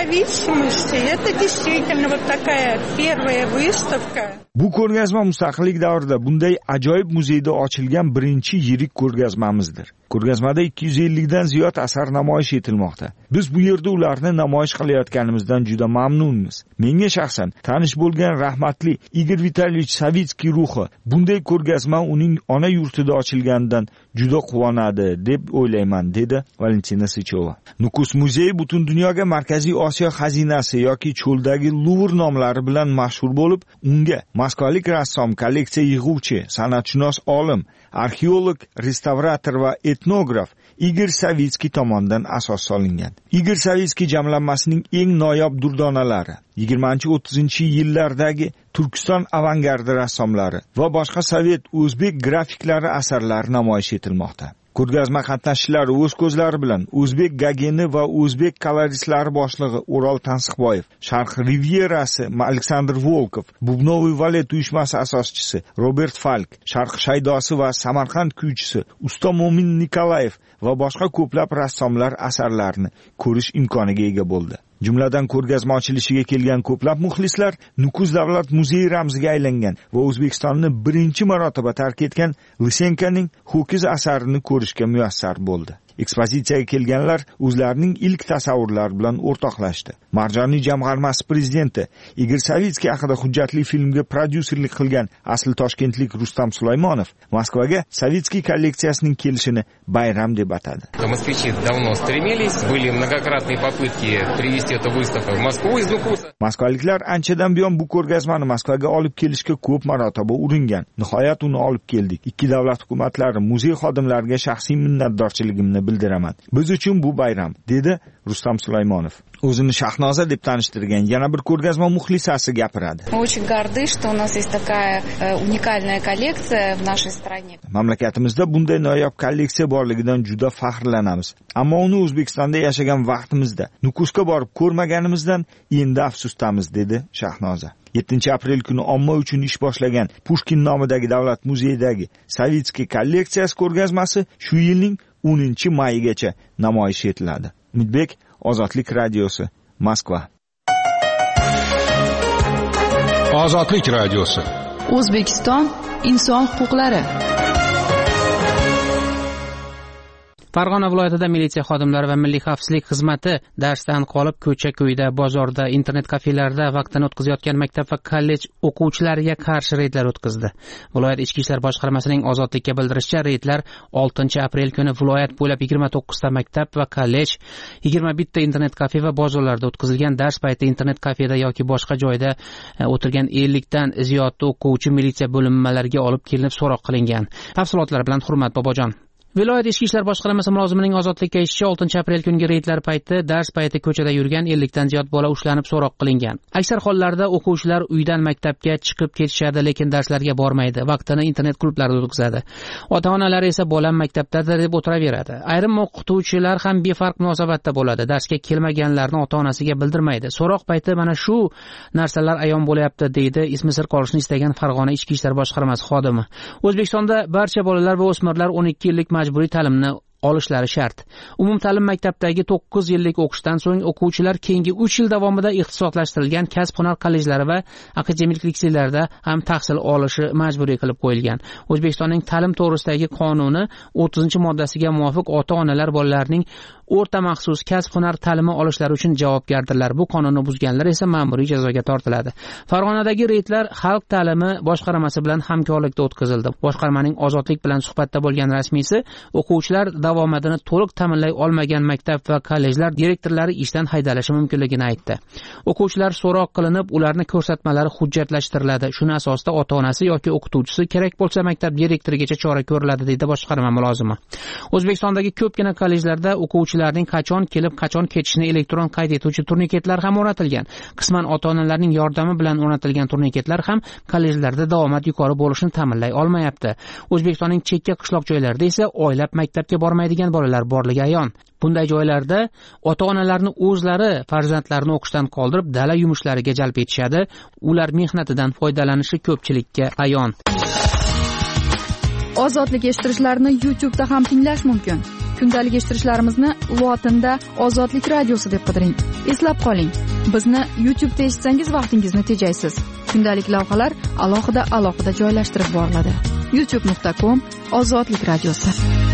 Bu ko'rgazma mustaqillik davrida bunday ajoyib muzeyda ochilgan birinchi yirik ko'rgazmamizdir. Ko'rgazmada ikki yuz ellik dan ziyod asar namoyish etilmoqda. Biz bu yerda ularni namoyish qilayotganimizdan juda mamnunmiz. Menga shaxsan tanish bo'lgan rahmatli Igor Vitalyevich Savitskiy ruhi bunday ko'rgazma uning ona yurtida ochilganidan juda quvonadi deb o'ylayman, dedi Valentina Sichova. Nukus muzeyi butun dunyoga Markaziy Osiyo xazinasi yoki cho'ldagi Luvr nomlari bilan mashhur bo'lib, unga moskvalik rassom, kolleksiya yig'uvchi, san'atshunos olim, arxeolog, restavrator va etnograf Igor Savitskiy tomonidan asos solingan. Igor Savitskiy jamlanmasining eng noyob durdonalari, yigirmanchi o'ttizinchi yillardagi Turkiston avangardi rassomlari va boshqa sovet, o'zbek grafiklari asarlari namoyish etilmoqda. Ko'rgazma qatnashchilari o'z ko'zlari bilan o'zbek Gageni va o'zbek koloristlari boshlig'i O'rol Tansiqboyev, Sharq Rivierasi Aleksandr Volkov, Bubnoviy Valet uyushmasi asoschisi Robert Falk, Sharq shaydosi va Samarqand kuychisi Usto Mo'min Nikolayev va boshqa ko'plab rassomlar asarlarini ko'rish imkoniga ega bo'ldi. Jumladan ko'rgazma ochilishiga kelgan ko'plab muxlislar Nukus davlat muzeyi ramziga aylangan va O'zbekistonni birinchi marotaba tark etgan Lysenkoning Ho'kiz asarini ko'rishga muyassar bo'ldi. Ekspozitsiyaga kelganlar o'zlarining ilk tasavvurlari bilan o'rtoqlashdi. Marjoniy jamg'armasi prezidenti Igor Savitskiy haqida hujjatli filmga prodyuserlik qilgan asl toshkentlik Rustam Sulaymonov Moskvaga Savitskiy kolleksiyasining kelishini bayram deb atadi. Москвичи давно стремились, были многократные попытки привести эту выставку в Москву из Нукуса. Moskvaliklar anchadan buyon bu ko'rgazmani Moskvaga olib kelishga ko'p marotaba uringan. Nihoyat uni olib keldik. Ikki davlat hukumatlari, muzey xodimlariga shaxsiy minnatdorchiligimni bildiraman. Biz uchun bu bayram, dedi Rustam Sulaymonov. O'zini Shahnoza deb tanishtirgan yana bir ko'rgazma muxlisasi gapiradi. Мы очень горды, что у нас есть такая уникальная коллекция в нашей стране. Mamlakatimizda bunday noyob kolleksiya borligidan juda faxrlanamiz. Ammo uni O'zbekistonda yashagan vaqtimizda Nukusga borib ko'rmaganimizdan endi afsusdamiz, dedi Shahnoza. yettinchi aprel kuni omma uchun ish boshlagan Pushkin nomidagi davlat muzeyidagi Savitskiy kolleksiyasi ko'rgazmasi shu yilning o'ninchi mayigacha namoyish etiladi. Umidbek, Ozodlik radiosi, Moskva. Ozodlik radiosi. O'zbekiston inson huquqlari. Farg'ona viloyatida militsiya xodimlari va milliy xavfsizlik xizmati darsdan qolib ko'cha-ko'yda, bozorda, internet kafelarida vaqtini o'tkazayotgan maktab va kollej o'quvchilariga qarshi reydlar o'tkazdi. Viloyat ichki ishlar boshqarmasining Ozodlikka bildirishicha, reydlar oltinchi aprel kuni viloyat bo'ylab yigirma to'qqizta maktab va kollej, yigirma bitta internet kafe va bozorlarda o'tkazilgan. Dars payti internet kafeda yoki boshqa joyda o'tirgan ellikdan ziyod o'quvchi militsiya bo'linmalariga olib kelinib so'roq qilingan. Tafsilotlar bilan Hurmat Bobojon. Viloyat ichki ishlar boshqarmasi mulozimining Ozodlikka aytishicha, oltinchi aprel kungi reydlar payti dars payti ko'chada yurgan ellikdan ziyod bola ushlanib so'roq qilingan. Aksar hollarda o'quvchilar uydan maktabga chiqib ketishadi, lekin darslarga bormaydi, vaqtini internet klublarida o'tkazadi. Ota-onalar esa bolam maktabdadir deb o'tiraveradi. Ayrim o'qituvchilar ham befarq munosabatda bo'ladi, darsga kelmaganlarni ota-onasiga bildirmaydi. So'roq payti mana shu narsalar ayon bo'lyapti, deydi ismi sir qolishni istagan Farg'ona ichki ishlar boshqarmasi xodimi. O'zbekistonda barcha bolalar va o'smirlar o'n ikki yillik majburiy ta'limni olishlari shart. Umumta'lim maktabdagi to'qqiz yillik o'qishdan so'ng o'quvchilar keyingi uch yil davomida ixtisoslashtirilgan kasb-hunar kollejlari va akademik litseylarda ham tahsil olishi majburiy qilib qo'yilgan. O'zbekistonning ta'lim to'g'risidagi qonuni o'ttizinchi moddasiga muvofiq ota-onalar bolalarning o'rta maxsus kasb-hunar ta'limi olishlari uchun javobgardirlar. Bu qonunni buzganlar esa ma'muriy jazoga tortiladi. Farg'onadagi reydlar xalq ta'limi boshqarmasi bilan hamkorlikda o'tkazildi. Boshqarmaning Ozodlik bilan suhbatda bo'lgan rasmiysi o'quvchilar davomatini to'liq ta'minlay olmagan maktab va kollejlar direktorlari ishdan haydalishi mumkinligini aytdi. O'quvchilar so'roq qilinib, ularni ko'rsatmalari hujjatlashtiriladi. Shuni asosida ota-onasi yoki o'qituvchisi, kerak bo'lsa maktab direktorigacha chora ko'riladi, deydi boshqarma mulozimi. O'zbekistondagi ko'pgina kollejlarda o'quvchilarning qachon kelib, qachon ketishini elektron qayd etuvchi turniketlar ham o'rnatilgan. Qisman ota-onalarning yordami bilan o'rnatilgan turniketlar ham kollejlarda davomat yuqori bo'lishini ta'minlay olmayapti. O'zbekistonning chekka qishloq joylarida esa oylab maktabga bormaydigan bolalar borligi ayon. Bunday joylarda ota-onalarni o'zlari farzandlarini o'qishdan qoldirib, dala yumushlariga jalb etishadi. Ular mehnatidan foydalanishi ko'pchilikka ayon. Ozodlik eshittirishlarni YouTube'da ham tinglash mumkin. Kundalik eshittirishlarimizni lotinda Ozodlik radiosi deb qidiring. Eslab qoling, bizni YouTube'da eshitsangiz vaqtingizni tejaysiz. Kundalik lavhalar alohida alohida joylashtirib boriladi. youtube nuqta com Ozodlik radiosi.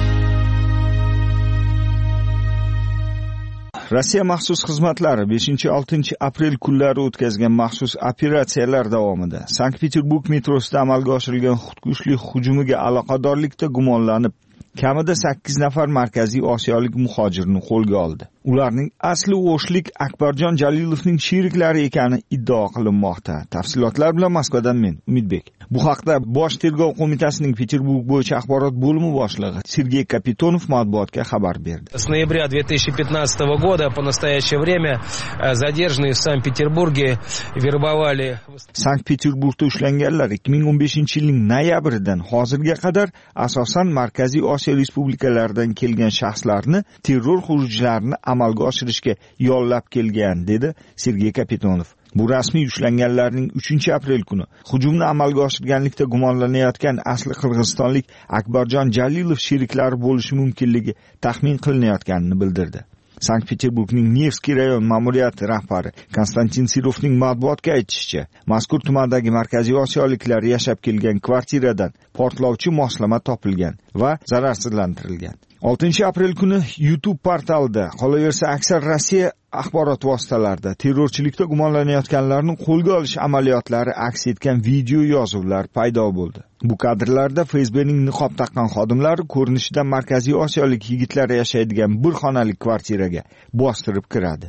Rossiya maxsus xizmatlari beshinchi oltinchi aprel kunlari o'tkazgan maxsus operatsiyalar davomida Sankt-Peterburg metrosida amalga oshirilgan xudkushlik hujumiga aloqadorlikda gumonlanib, kamida sakkiz nafar markaziy osiyolik muhojirni qo'lga oldi. Ularning asli o'shlik Akbarjon Jalilovning sheriklari ekani iddao qilinmoqda. Tafsilotlar bilan Moskvadan men, Umidbek. Bu haqda Bosh tergov qo'mitasining Peterburg bo'yicha axborot bo'limi boshlig'i Sergey Kapitonov matbuotga xabar berdi. С ноября две тысячи пятнадцатого года по настоящее время задержанные в Санкт-Петербурге вербовали. Sankt-Peterburgda ushlanganlar ikki ming o'n beshinchi yilning noyabridan hozirga qadar asosan Markaziy Osiyo respublikalaridan kelgan shaxslarni terror xurujlarini amalga oshirishga yollab kelgan, dedi Sergey Kapitonov. Bu rasmiy ushlanganlarning uchinchi aprel kuni hujumni amalga oshirganlikda gumonlanayotgan asli qirg'izistonlik Akbarjon Jalilov sheriklari bo'lishi mumkinligi taxmin qilinayotganini bildirdi. Sankt-Peterburgning Nevskiy rayon ma'muriyati rahbari Konstantin Sirovning matbuotga aytishicha, mazkur tumandagi markaziy osiyoliklar yashab kelgan kvartiradan portlovchi moslama topilgan va zararsizlantirilgan. oltinchi aprel kuni YouTube portalida, qolaversa aksar Rossiya axborot vositalarida terrorchilikda gumonlanayotganlarni qo'lga olish amaliyotlari aks etgan video yozuvlar paydo bo'ldi. Bu kadrlarda F S B'ning niqob taqqan xodimlari ko'rinishida markaziy osiyolik yigitlar yashaydigan bir xonalik kvartiraga bostirib kiradi.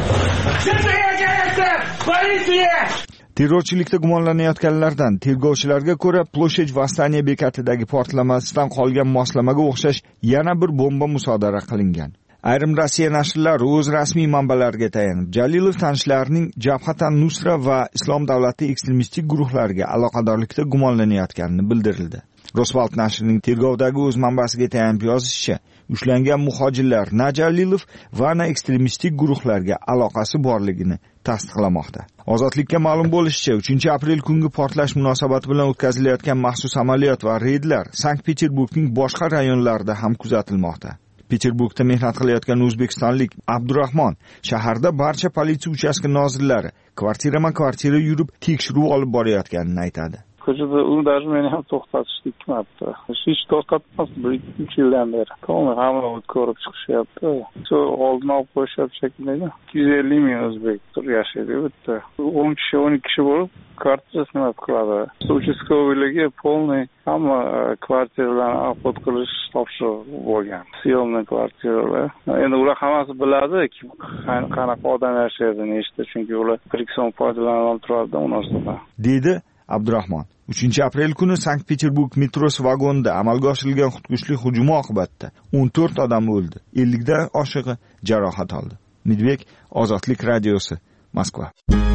Terrorchilikda gumonlanayotganlardan tergovchilarga ko'ra, Ploshech Vostaniya bekatidagi portlamasdan qolgan moslamaga o'xshash yana bir bomba musodara qilingan. Ayrim Rossiya nashrlari o'z rasmiy manbalariga tayanib, Jalilov tanishlarining Jabhatan Nusra va Islom davlati ekstremistik guruhlariga aloqadorlikda gumonlanayotganini bildirildi. Roswalt nashrining tergovdagi o'z manbasiga tayanib yozishicha, ushlangan muhojirlar na Jalilov va na ekstremistik guruhlarga aloqasi borligini tasdiqlamoqda. Ozodlikka ma'lum bo'lishicha, uchinchi aprel kungi portlash munosabati bilan o'tkazilayotgan maxsus amaliyot va reydlar Sankt-Peterburgning boshqa rayonlarida ham kuzatilmoqda. Peterburgda mehnat qilayotgan o'zbekistonlik Abdurahmon shaharda barcha politsiya uchastka nozirlari kvartirama-kvartira yurib tekshiruv olib borayotganini aytadi. ko'chada uni даже meni ham to'xtatishdi ikki marta. Hech to'xtatmasdi bir uch yildan beri. To'g'ri, hamma ko'rib chiqishyapti. Shu oldin olib qo'yishyapti shekilli. ikki yuz ellik ming o'zbek tur yashaydi bu yerda. o'n kishi o'n ikki kishi bo'lib kartasiz nima qiladi. Uchastkavoyligi polniy hamma kvartiralarni obod qilish topshiriq bo'lgan. Съемный kvartiralar. Endi ular hammasi biladi, qanaqa odam yashaydi, nechta, chunki ular Brikson foydalanib turadi u narsadan. Dedi Abdurahmon. uchinchi aprel kuni Sankt-Peterburg metrosi vagonida amalga oshirilgan xudkushlik hujumi oqibatida o'n to'rt odam o'ldi, ellik dan oshig'i jarohat oldi. Midbek, Ozodlik radiosi, Moskva.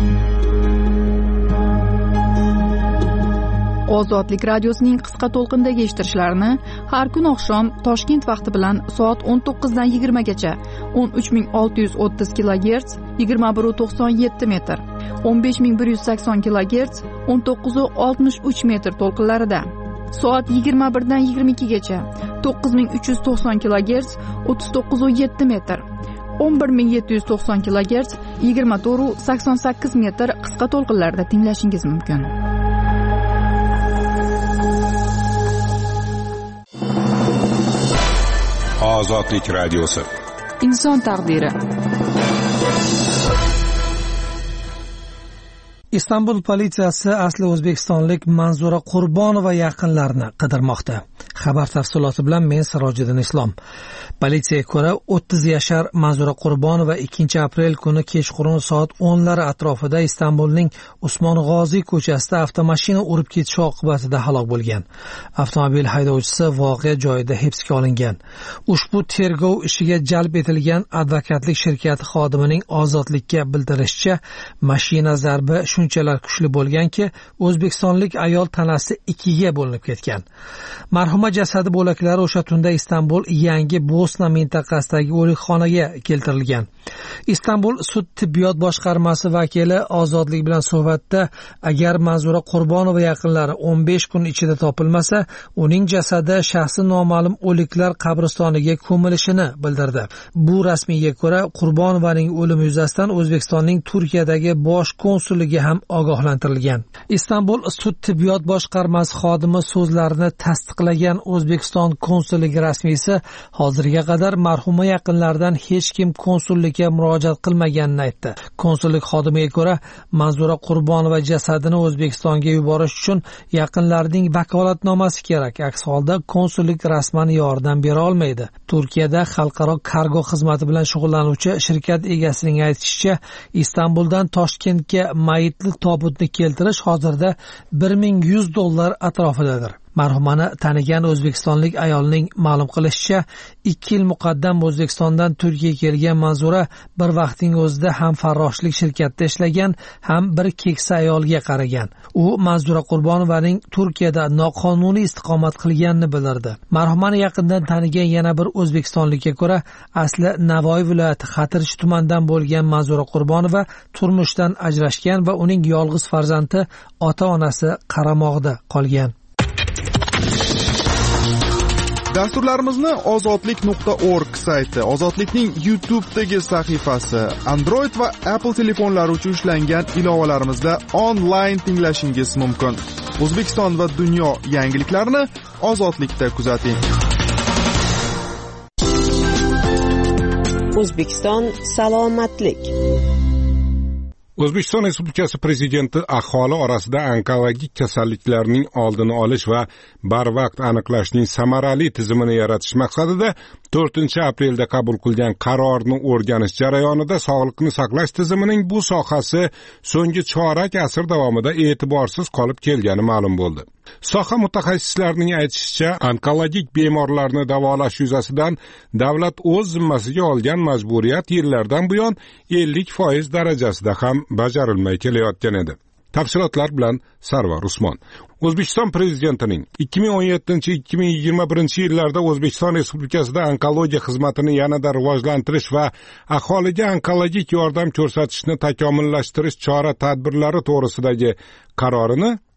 Ozodlik radiosining qisqa to'lqindagi eshittirishlarini har kun oqshom Toshkent vaqti bilan soat o'n to'qqiz dan yigirma gacha o'n uch ming olti yuz o'ttiz kilogerts yigirma bir nuqta to'qson yetti metr, o'n besh ming bir yuz sakson kilogerts o'n to'qqiz nuqta oltmish uch metr to'lqinlarida, soat yigirma bir dan yigirma ikki gacha to'qqiz ming uch yuz to'qson kilogerts o'ttiz to'qqiz nuqta yetti metr, o'n bir ming yetti yuz to'qson kilogerts yigirma to'rt nuqta sakson sakkiz metr qisqa to'lqinlarda tinglashingiz mumkin. Ozodlik radiosi. Inson taqdiri. Istanbul politsiyasi asli o'zbekistonlik Manzura Qurbonova yaqinlarini qidirmoqda. Xabar tafsiloti bilan men Sirojiddin Islom. Politsiyaga ko'ra o'ttiz yashar Manzura Qurbonova ikkinchi aprel kuni kechqurun soat o'nlar atrofida Istanbulning Usmon G'oziy ko'chasida avtomashina urib ketishi oqibatida halok bo'lgan. Avtomobil haydovchisi voqea joyida hibsga olingan. Ushbu tergov ishiga jalb etilgan advokatlik shirkati xodimining ozodlikka bildirishicha, mashina zarbi shunchalar kuchli bo'lganki, o'zbekistonlik ayol tanasi ikkiga bo'linib ketgan. Marhuma jasadi bo'laklari o'sha tunda Istanbul yangi Bosna mintaqasidagi o'likxonaga keltirilgan. Istanbul sud tibbiyot boshqarmasi vakili Ozodlik bilan suhbatda, agar Manzura Qurbonova yaqinlari o'n besh kun ichida topilmasa, uning jasadi shaxsi noma'lum o'liklar qabristoniga ko'milishini bildirdi. Bu rasmiyga ko'ra, Qurbonovaning o'limi yuzasidan O'zbekistonning Turkiyadagi bosh konsulligi ham ogohlantirilgan. Istanbul sud tibbiyot boshqarmasi xodimi so'zlarini tasdiqlagan O'zbekiston konsulligi rasmiysi hozirga qadar marhuma yaqinlaridan hech kim konsullikka murojaat qilmaganini aytdi. Konsullik xodimiga ko'ra, Manzura Qurbonova jasadini O'zbekistonga yuborish uchun yaqinlarining vakolatnomasi kerak. Aks holda konsullik rasman yordam bera olmaydi. Turkiyada xalqaro kargo xizmati bilan shug'ullanuvchi shirkat egasining aytishicha, Istanbuldan Toshkentga mayitli tobutni keltirish hozirda bir ming yuz dollar atrofidadir. Marhumani tanigan o'zbekistonlik ayolning ma'lum qilishicha, ikki yil muqaddam O'zbekistondan Turkiyaga kelgan Manzura bir vaqtning o'zida ham farroshlik shirkatida ishlagan, ham bir keksa ayolga qaragan. U Manzura Qurbonovaning Turkiyada noqonuniy istiqomat qilganini bildirdi. Marhumani yaqindan tanigan yana bir o'zbekistonlikka ko'ra, asli Navoiy viloyati Xatirchi tumanidan bo'lgan Manzura Qurbonova turmushdan ajrashgan va uning yolg'iz farzandi ota-onasi qaramog'ida qolgan. Dasturlarimizni ozodlik nuqta org sayti, Ozodlikning YouTube'dagi sahifasi, Android va Apple telefonlari uchun ishlangan ilovalarimizda onlayn tinglashingiz mumkin. O'zbekiston va dunyo yangiliklarini Ozodlikda kuzating. O'zbekiston salomatlik. O'zbekiston Respublikasi Prezidenti aholi orasida onkologik kasalliklarning oldini olish va barvaqt aniqlashning samarali tizimini yaratish maqsadida to'rtinchi aprelda qabul qilgan qarorni o'rganish jarayonida sog'liqni saqlash tizimining bu sohasi so'nggi chorak asr davomida e'tiborsiz qolib kelgani ma'lum bo'ldi. Soha mutaxassislarining aytishicha, onkologik bemorlarni davolash yuzasidan davlat o'z zimmasiga olgan majburiyat yillardan buyon ellik foiz darajasida ham bajarilmay kelayotgan edi. Tafsilotlar bilan Sarvar Usmon. O'zbekiston Prezidentining ikki ming o'n yettinchi ikki ming yigirma birinchi yillarda O'zbekiston Respublikasida onkologiya xizmatini yanada rivojlantirish va aholiga onkologik yordam ko'rsatishni takomillashtirish chora-tadbirlari to'g'risidagi qarorini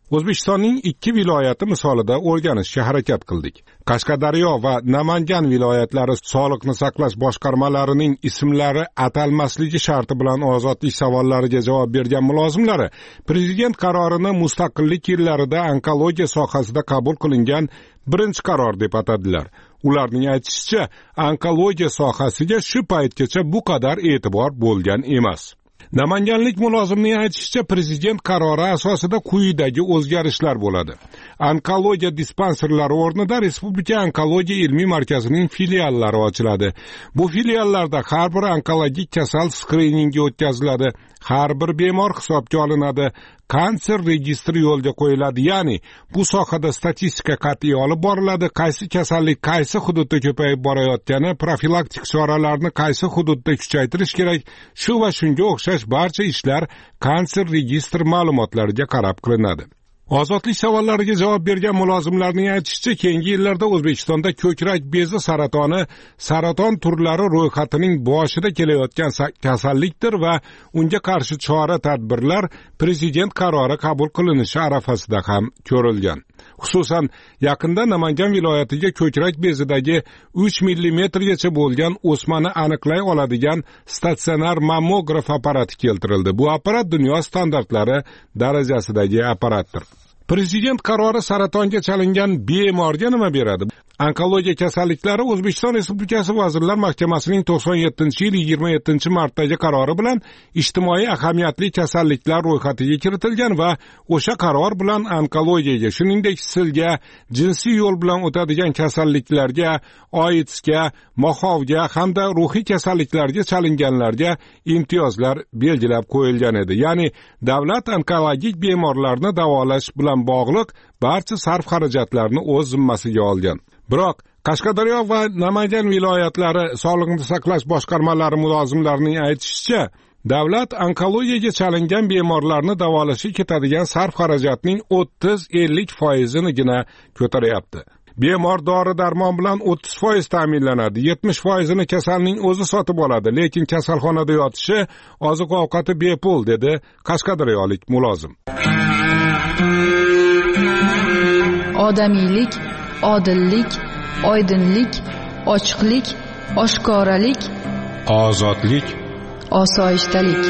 O'zbekistonning ikki viloyati misolida o'rganishga harakat qildik. Qashqadaryo va Namangan viloyatlari sog'liqni saqlash boshqarmalarining ismlari atalmasligi sharti bilan ozodlik savollariga javob bergan mulozimlari prezident qarorini mustaqillik yillarida onkologiya sohasida qabul qilingan birinchi qaror deb atadilar. Ularning aytishicha, onkologiya sohasiga shu paytgacha bu qadar e'tibor bo'lgan emas. Namanganlik mulozimning aytishicha, prezident qarori asosida quyidagi o'zgarishlar bo'ladi. Onkologiya dispanserlari o'rnida Respublika onkologiya ilmiy markazining filiallari ochiladi. Bu filiallarda har bir onkologik kasal skriningi o'tkaziladi. Har bir bemor hisobga olinadi. Kanser registri yo'lga qo'yiladi, ya'ni bu sohada statistika qat'iy olib boriladi, qaysi kasallik qaysi hududda ko'payib borayotgani, profilaktik choralarni qaysi hududda kuchaytirish kerak, shu va shunga o'xshash barcha ishlar kanser registr ma'lumotlariga qarab qilinadi. Ozodlik savollariga javob bergan mulozimlarning aytishicha, keyingi yillarda O'zbekistonda ko'krak bezi saratoni saraton turlari ro'yxatining boshida kelayotgan kasallikdir va unga qarshi chora-tadbirlar prezident qarori qabul qilinishi arafasida ham ko'rilgan. Xususan, yaqinda Namangan viloyatiga ko'krak bezidagi uch millimetrgacha bo'lgan o'smani aniqlay oladigan statsionar mammograf apparati keltirildi. Bu apparat dunyo standartlari darajasidagi apparatdir. Prezident qarori saratonga chalingan bemorga nima beradi? Onkologiya kasalliklari O'zbekiston Respublikasi Vazirlar Mahkamasining to'qson yettinchi yil yigirma yettinchi martdagi qarori bilan ijtimoiy ahamiyatli kasalliklar ro'yxatiga kiritilgan va o'sha qaror bilan onkologiyaga, shuningdek silga, jinsiy yo'l bilan o'tadigan kasalliklarga, OIDSga, mohovga hamda ruhiy kasalliklarga chalinganlarga imtiyozlar belgilab qo'yilgan edi. Ya'ni davlat onkologik bemorlarni davolash bilan bog'liq barcha sarf xarajatlarni o'z zimmasiga olgan. Biroq Qashqadaryo va Namangan viloyatlari sog'liqni saqlash boshqarmalari mulozimlarining aytishicha, davlat onkologiyaga chalingan bemorlarni davolashga ketadigan sarf xarajatning o'ttiz ellik foizinigina ko'taryapti. Bemor dori-darmon bilan o'ttiz foiz ta'minlanadi, yetmish foizini kasalning o'zi sotib oladi, lekin kasalxonada yotishi, oziq-ovqati bepul, dedi qashqadaryolik mulozim. Odamiylik, odillik, oydinlik, ochiqlik, oshkoralik, ozodlik, osoyishtalik.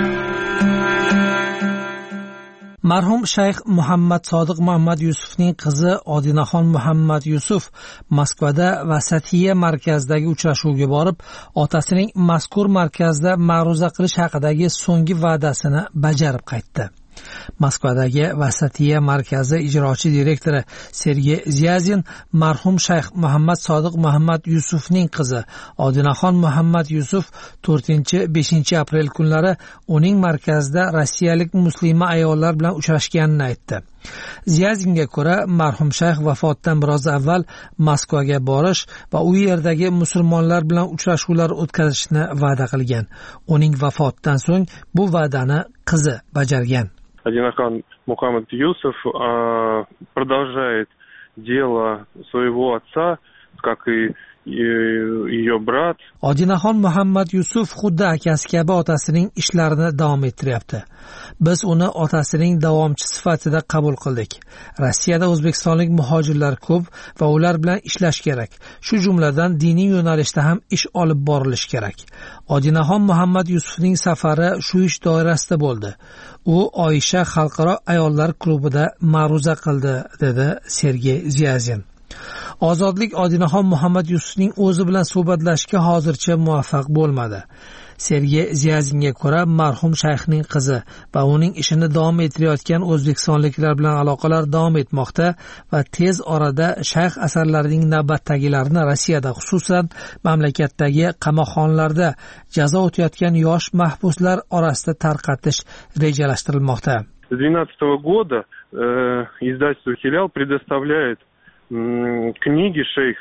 Marhum Shayx Muhammad Sodiq Muhammad Yusufning qizi Odinaxon Muhammad Yusuf Moskvada Vasatiya markazidagi uchrashuvga borib, otasining mazkur markazda ma'ruza qilish haqidagi so'nggi va'dasini bajarib qaytdi. Moskvadagi Vasatiya markazi ijrochi direktori Sergey Zyazin marhum Shayx Muhammad Sodiq Muhammad Yusufning qizi Odinaxon Muhammad Yusuf to'rtinchi beshinchi aprel kunlari uning markazida rossiyalik muslima ayollar bilan uchrashganini aytdi. Zyazinga ko'ra, marhum shayx vafotidan biroz avval Moskvaga borish va u yerdagi musulmonlar bilan uchrashuvlar o'tkazishni va'da qilgan. Uning vafotidan so'ng bu va'dani qizi bajargan. Одинахан Мухаммад Юсуф э, продолжает дело своего отца, как и ее брат. Odinaxon Muhammad Yusuf xuddi akasi kabi otasining ishlarini davom ettiryapti. Biz uni otasining davomchi sifatida qabul qildik. Rossiyada o'zbekistonlik muhojirlar ko'p va ular bilan ishlash kerak. Shu jumladan diniy yo'nalishda ham ish olib borilishi kerak. Odinaxon Muhammad Yusufning safari shu ish doirasida bo'ldi. U Oyisha xalqaro ayollar klubida ma'ruza qildi, dedi Sergey Zyazin. Ozodlik Odinaxon Muhammad Yusufning o'zi bilan suhbatlashishga hozircha muvaffaq bo'lmadi. Sergey Zyazinga ko'ra, marhum shayxning qizi va uning ishini davom ettirayotgan o'zbekistonliklar bilan aloqalar davom etmoqda va tez orada shayx asarlarining navbatdagilarini Rossiyada, xususan mamlakatdagi qamoqxonalarda jazo o'tayotgan yosh mahbuslar orasida tarqatish rejalashtirilmoqda. С двенадцатого года э, издательство «Хилял» предоставляет книги шейха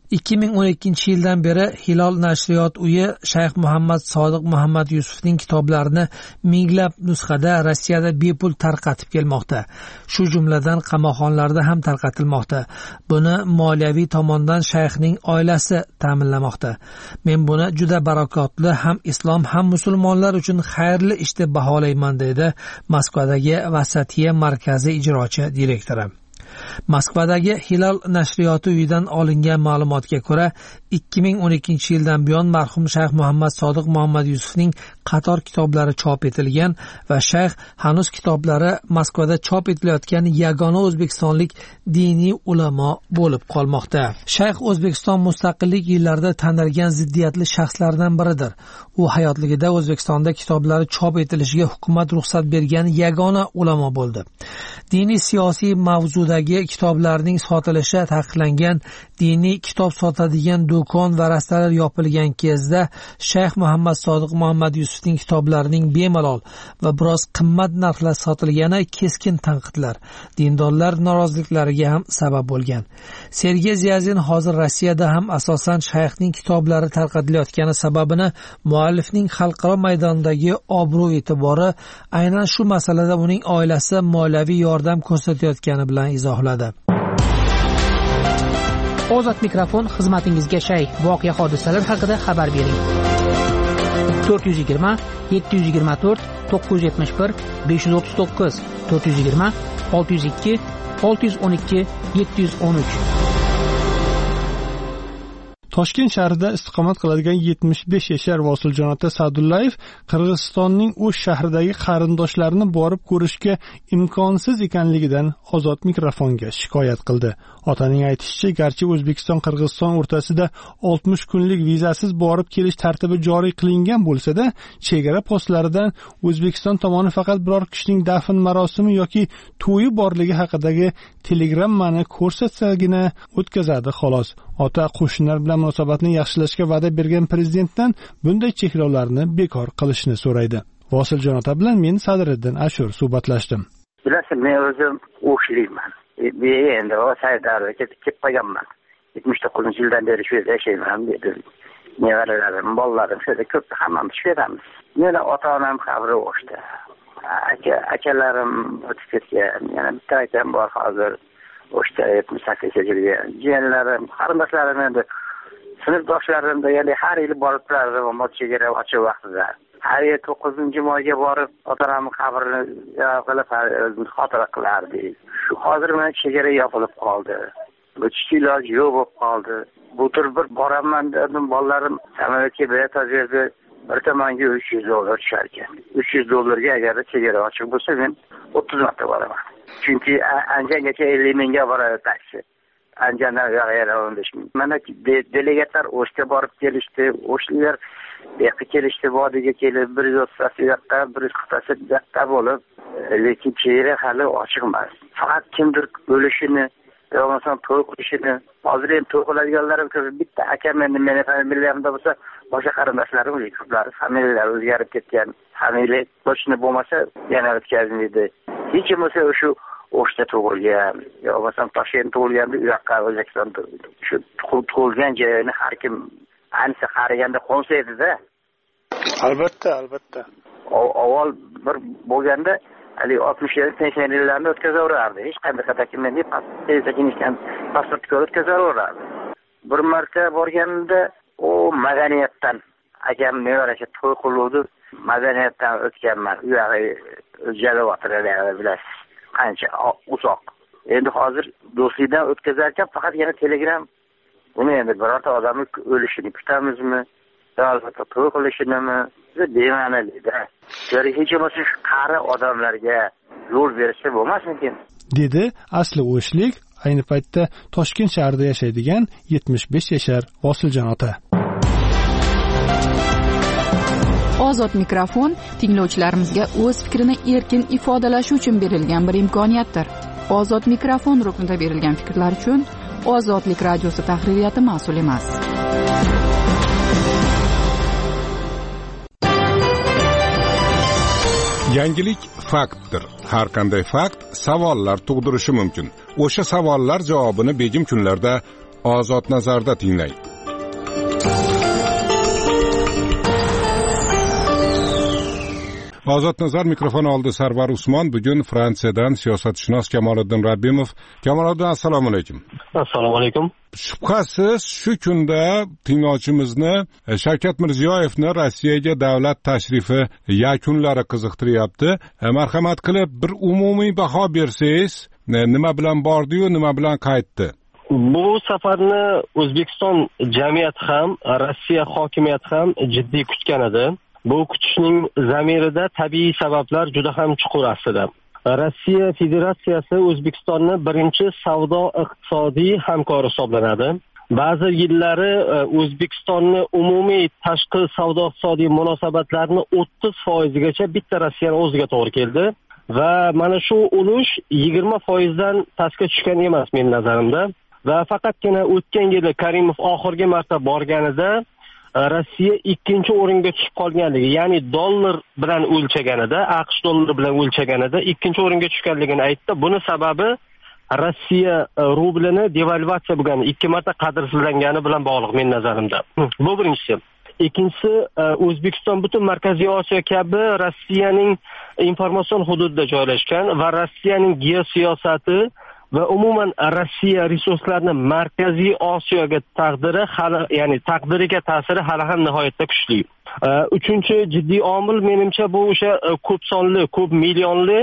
ikki ming o'n ikkinchi yildan beri Hilol nashriyot uyi Shayx Muhammad Sodiq Muhammad Yusufning kitoblarini minglab nusxada Rossiyada bepul tarqatib kelmoqda. Shu jumladan qamoqxonalarda ham tarqatilmoqda. Buni moliyaviy tomondan shayxning oilasi ta'minlamoqda. Men buni juda barakotli ham islom ham musulmonlar uchun xayrli ish deb baholayman, deydi Moskvadagi Vasatiya markazi ijrochi direktori. Moskvadagi Hilol nashriyoti uyidan olingan ma'lumotga ko'ra, ikki ming o'n ikkinchi yildan buyon marhum Shayx Muhammad Sodiq Muhammad Yusufning qator kitoblari chop etilgan va shayx hanuz kitoblari Moskvada chop etilayotgan yagona o'zbekistonlik diniy ulamo bo'lib qolmoqda. Shayx O'zbekiston mustaqillik yillarida tanilgan ziddiyatli shaxslardan biridir. U hayotligida O'zbekistonda kitoblari chop etilishiga hukumat ruxsat bergan yagona ulamo bo'ldi. Diniy siyosiy mavzudagi kitoblarning sotilishi taqiqlangan, diniy kitob sotadigan do'kon va rastalar yopilgan kezda Shayx Muhammad Sodiq Muhammad Yusufning kitoblarining bemalol va biroz qimmat narxlarda sotilgani keskin tanqidlar, dindorlar noroziliklariga ham sabab bo'lgan. Sergey Zyazin hozir Rossiyada ham asosan shayxning kitoblari tarqatilayotgani sababini muallifning xalqaro maydondagi obro' e'tibori aynan shu masalada uning oilasi moliyaviy yordam ko'rsatayotgani bilan izohladi. Ozod mikrofon xizmatingizga shay. Voqea hodisalar haqida xabar bering. to'rt yuz yigirma yetti yuz yigirma to'rt to'qqiz yuz yetmish bir besh yuz o'ttiz to'qqiz to'rt yuz yigirma olti yuz ikki olti yuz o'n ikki yetti yuz o'n uch. Toshkent shahrida istiqomat qiladigan yetmish besh yashar Vosiljon ota Sa'dullayev Qirg'izistonning O'sh shahridagi qarindoshlarini borib ko'rishga imkonsiz ekanligidan Ozod mikrofonga shikoyat qildi. Otaning aytishicha, garchi O'zbekiston Qirg'iziston o'rtasida oltmish kunlik vizasiz borib kelish tartibi joriy qilingan bo'lsa-da, chegara postlaridan O'zbekiston tomoni faqat biror kishining dafn marosimi yoki to'yi borligi haqidagi telegrammani ko'rsatsagina o'tkazadi xolos. Ota qo'shnilar bilan munosabatni yaxshilashga va'da bergan prezidentdan bunday cheklovlarni bekor qilishni so'raydi. Vosiljon ota bilan men Sadriddin Ashur suhbatlashdim. Bilasiz, men o'zim o'shliman. Endi o saydarga ketib qolganman. yetmish to'qqizinchi yildan beri shu yerda yashayman dedi. Nevaralarim, bolalarim shu yerda ko'p, hammamiz shu yerdamiz. Meni ota-onam qabri O'shda. Aka, akalarim o'tib ketgan. Yana bitta akam bor hozir. O'shda yetmish sakkizinchi yilga. Jiyanlarim, qarindoshlarim endi sinfdoshlarim da ya'ni har yil borib turardi va chegara ochiq vaqtida. Har yil to'qqizinchi oyga borib otamning qabrini qilib xotira qilardik. Shu hozir mana chegara yopilib qoldi. O'tishga iloji yo'q bo'lib qoldi. Bu tur bir boraman dedim, bolalarim samolyotga bilet berdi. Bir tomonga uch yuz dollar tushar ekan. uch yuz dollarga agar chegara ochiq bo'lsa, men o'ttiz marta boraman. Chunki Anjangacha ellik mingga boradi taksi. Anjandan yana o'n besh ming. Mana delegatlar O'shga borib kelishdi, O'shlilar bu yoqqa kelishdi, vodiga kelib bir yuz o'ttizta yoqqa, bir yuz qirqta yoqqa bo'lib, lekin chegara hali ochiq emas. Faqat kimdir o'lishini, yo'qsa to'y qilishini, hozir ham to'y qiladiganlarim ko'p. Bitta akam endi meni familiyamda bo'lsa, boshqa qarindoshlarim ko'plari familiyalari o'zgarib ketgan. Familiya qo'shni bo'lmasa yana o'tkazmaydi. Hech bo'lmasa shu O'shda tug'ilgan, yo bo'lmasam Toshkentda tug'ilganda u yoqqa O'zbekistonda shu tug'ilgan joyini har kim ancha qaraganda qo'nsa edi-da. Albatta, albatta. Avval bir bo'lganda hali oltmish yillarni o'tkazaverardi. Hech qanday dokument, pasport, pasport ko'rib o'tkazaverardi. Bir marta borganimda u madaniyatdan akam nevarasi to'y qiluvdi, madaniyatdan o'tganman. U yoqqa jalavatiralar bilasiz. Qancha uzoq. Endi hozir do'stlikdan o'tkazarkan faqat yana telegram. Uni endi birorta odamning o'lishini kutamizmi? Yo'qsa to'y qilishinimi? Be'ma'nida. Yo'q, hech bo'lmasa shu qari odamlarga yo'l bersa bo'lmasmikin? Dedi asli o'shlik, ayni paytda Toshkent shahrida yashaydigan yetmish besh yashar Vosiljon ota. Ozod mikrofon tinglovchilarimizga o'z fikrini erkin ifodalashi uchun berilgan bir imkoniyatdir. Ozod mikrofon ruknida berilgan fikrlar uchun Ozodlik radiosi tahririyati mas'ul emas. Yangilik faktdir. Har qanday fakt savollar tug'dirishi mumkin. O'sha savollar javobini begim kunlarda Ozod nazarda tinglang. Ozod nazar mikrofon oldi Sarvar Usmon. Bugun Fransiyadan siyosatshunos Kamoliddin Rabbimov. Kamoliddin, assalomu alaykum. Assalomu alaykum. Shubhasiz shu kunda tinglovchimizni Shavkat Mirziyoyevni Rossiyaga davlat tashrifi yakunlari qiziqtiryapti. Marhamat qilib bir umumiy baho bersangiz, nima bilan bordi-yu, nima bilan qaytdi? Bu safarni O'zbekiston jamiyati ham, Rossiya hokimiyati ham jiddiy kutgan edi. Bu kutishning zamirida tabiiy sabablar juda ham chuqur aslida. Rossiya Federatsiyasi O'zbekistonni birinchi savdo iqtisodiy hamkori hisoblanadi. Ba'zi yillari O'zbekistonni umumiy tashqi savdo iqtisodiy munosabatlarini o'ttiz foizgacha bitta Rossiyani o'ziga to'g'ri keldi va mana shu ulush yigirma foizdan pastga tushgan emas men nazarimda. Va faqatgina o'tgan yili Karimov oxirgi marta borganida Rossiya ikkinchi o'ringa tushib qolganligi, ya'ni dollar bilan o'lchaganida, AQSh dollari bilan o'lchaganida ikkinchi o'ringa tushganligini aytdi. Buni sababi Rossiya rublini devalvatsiya bo'lgani, ikki marta qadrsizlangani bilan bog'liq men nazarimda. Bu birinchisi. Ikkinchisi, O'zbekiston butun Markaziy Osiyo kabi Rossiyaning informatsion hududida joylashgan va Rossiyaning geosiyosati va umuman Rossiya resurslarini Markaziy Osiyoga taqdiri hali, ya'ni taqdiriga ta'siri hali ham nihoyatda kuchli. Uchinchi jiddiy omil menimcha bu o'sha ko'p sonli, ko'p millionli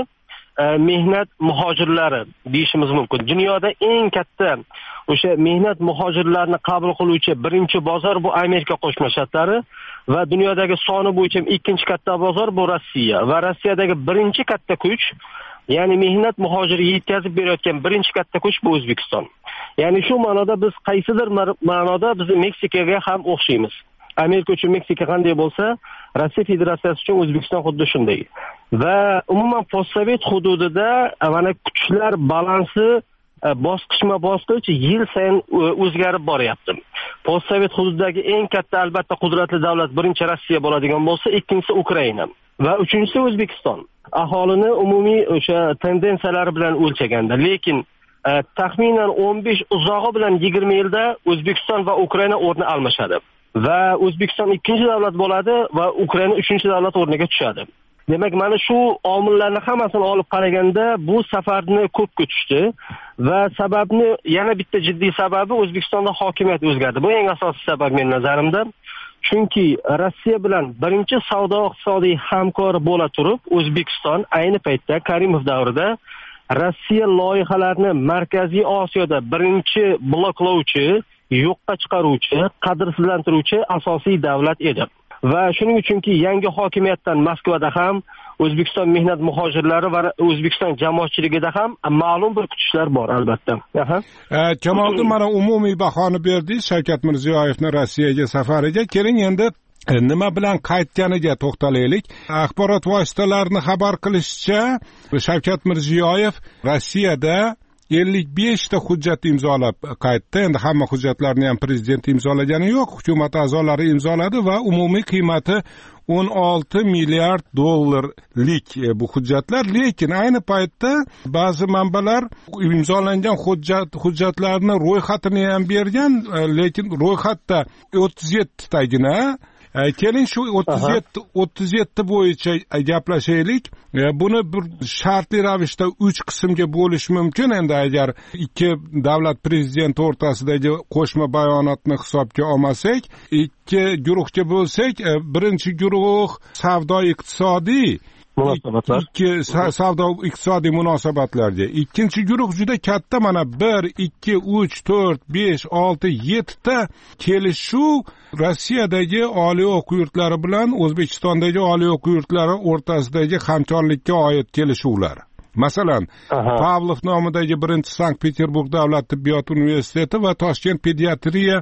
mehnat muhojirlari deyishimiz mumkin. Dunyoda eng katta o'sha mehnat muhojirlarini qabul qiluvchi birinchi bozor bu Amerika Qo'shma Shtatlari va dunyodagi soni bo'yicha ikkinchi katta bozor bu Rossiya va Rossiyadagi birinchi katta kuch, ya'ni mehnat muhojiri yetkazib berayotgan birinchi katta kuch bu O'zbekiston. Ya'ni shu ma'noda biz qaysidir ma'noda biz Meksikaga ham o'xshaymiz. Amerika uchun Meksika qanday bo'lsa, Rossiya Federatsiyasi uchun O'zbekiston xuddi shunday. Va umuman postsovet hududida mana kuchlar balansi bosqichma-bosqich yil sayin o'zgarib boryapti. Postsovet hududidagi eng katta albatta qudratli davlat birinchi Rossiya bo'ladigan bo'lsa, ikkinchisi Ukraina va uchinchisi O'zbekiston. Aholini umumiy o'sha tendensiyalari bilan o'lchaganda, lekin e, taxminan o'n besh uzog'i bilan yigirma yilda O'zbekiston va Ukraina o'rni almashadi va O'zbekiston ikkinchi davlat bo'ladi va Ukraina uchinchi davlat o'rniga tushadi. Demak, mana shu omillarni hammasini olib qaraganda bu safarni ko'p kutishdi va sababni yana bitta jiddiy sababi O'zbekistonda hokimiyat o'zgardi. Bu eng asosiy sabab men nazarimda. Chunki Rossiya bilan birinchi savdo iqtisodiy hamkori bo'la turib, O'zbekiston ayni paytda Karimov davrida Rossiya loyihalarini Markaziy Osiyoda birinchi bloklovchi, yo'qqa chiqaruvchi, qadrsizlantiruvchi asosiy davlat edi. Va shuning uchunki yangi hokimiyatdan Moskvada ham O'zbekiston mehnat muhojirlari va O'zbekiston jamoatchiligida ham ma'lum bir kutishlar bor albatta. Aha. E, Kamoliddin, mana umumiy bahoni berdingiz Shavkat Mirziyoyevning Rossiyaga safariga. Keling endi nima bilan qaytganiga to'xtalaylik. Axborot vositalarini xabar qilishicha, Shavkat Mirziyoyev Rossiyada ellik besh ta hujjat imzolab qaytdi. Endi hamma hujjatlarni ham prezident imzolagani yo'q, hukumat a'zolari imzoladi va umumiy qiymati o'n olti milliard dollarlik bu hujjatlar. Lekin ayni paytda ba'zi manbalar imzolangan hujjat hujjatlarni ro'yxatini ham bergan, lekin ro'yxatda o'ttiz yetti tagina. Keling shu o'ttiz yetti bo'yicha gaplashaylik. Buni bir shartli ravishda uch qismga bo'lish mumkin. Endi agar ikki davlat prezidenti o'rtasidagi qo'shma bayonotni hisobga olmasak, ikki guruhga bo'lsak, birinchi guruh savdo iqtisodiy munosabatlar, ikki savdo iqtisodiy munosabatlarga, ikkinchi guruh juda katta, mana bir, ikki, uch, to'rt, besh, olti, yetti ta kelishuv Rossiyadagi oliy o'quv yurtlari bilan O'zbekistondagi oliy o'quv yurtlari o'rtasidagi hamkorlikka oid kelishuvlar. Masalan, Aha. Pavlov nomidagi birinchi Sankt-Peterburg davlat tibbiyot universiteti va Toshkent pediatriya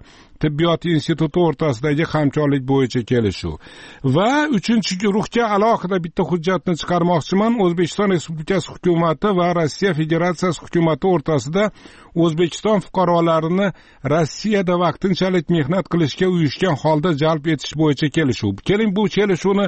tibbiyot instituti o'rtasidagi hamkorlik bo'yicha kelishuv va uchinchi guruhga alohida bitta hujjatni chiqarmoqchiman. O'zbekiston Respublikasi hukumati va Rossiya Federatsiyasi hukumati o'rtasida O'zbekiston fuqarolarini Rossiyada vaqtinchalik mehnat qilishga uyushgan holda jalb etish bo'yicha kelishuv. Keling bu kelishuvni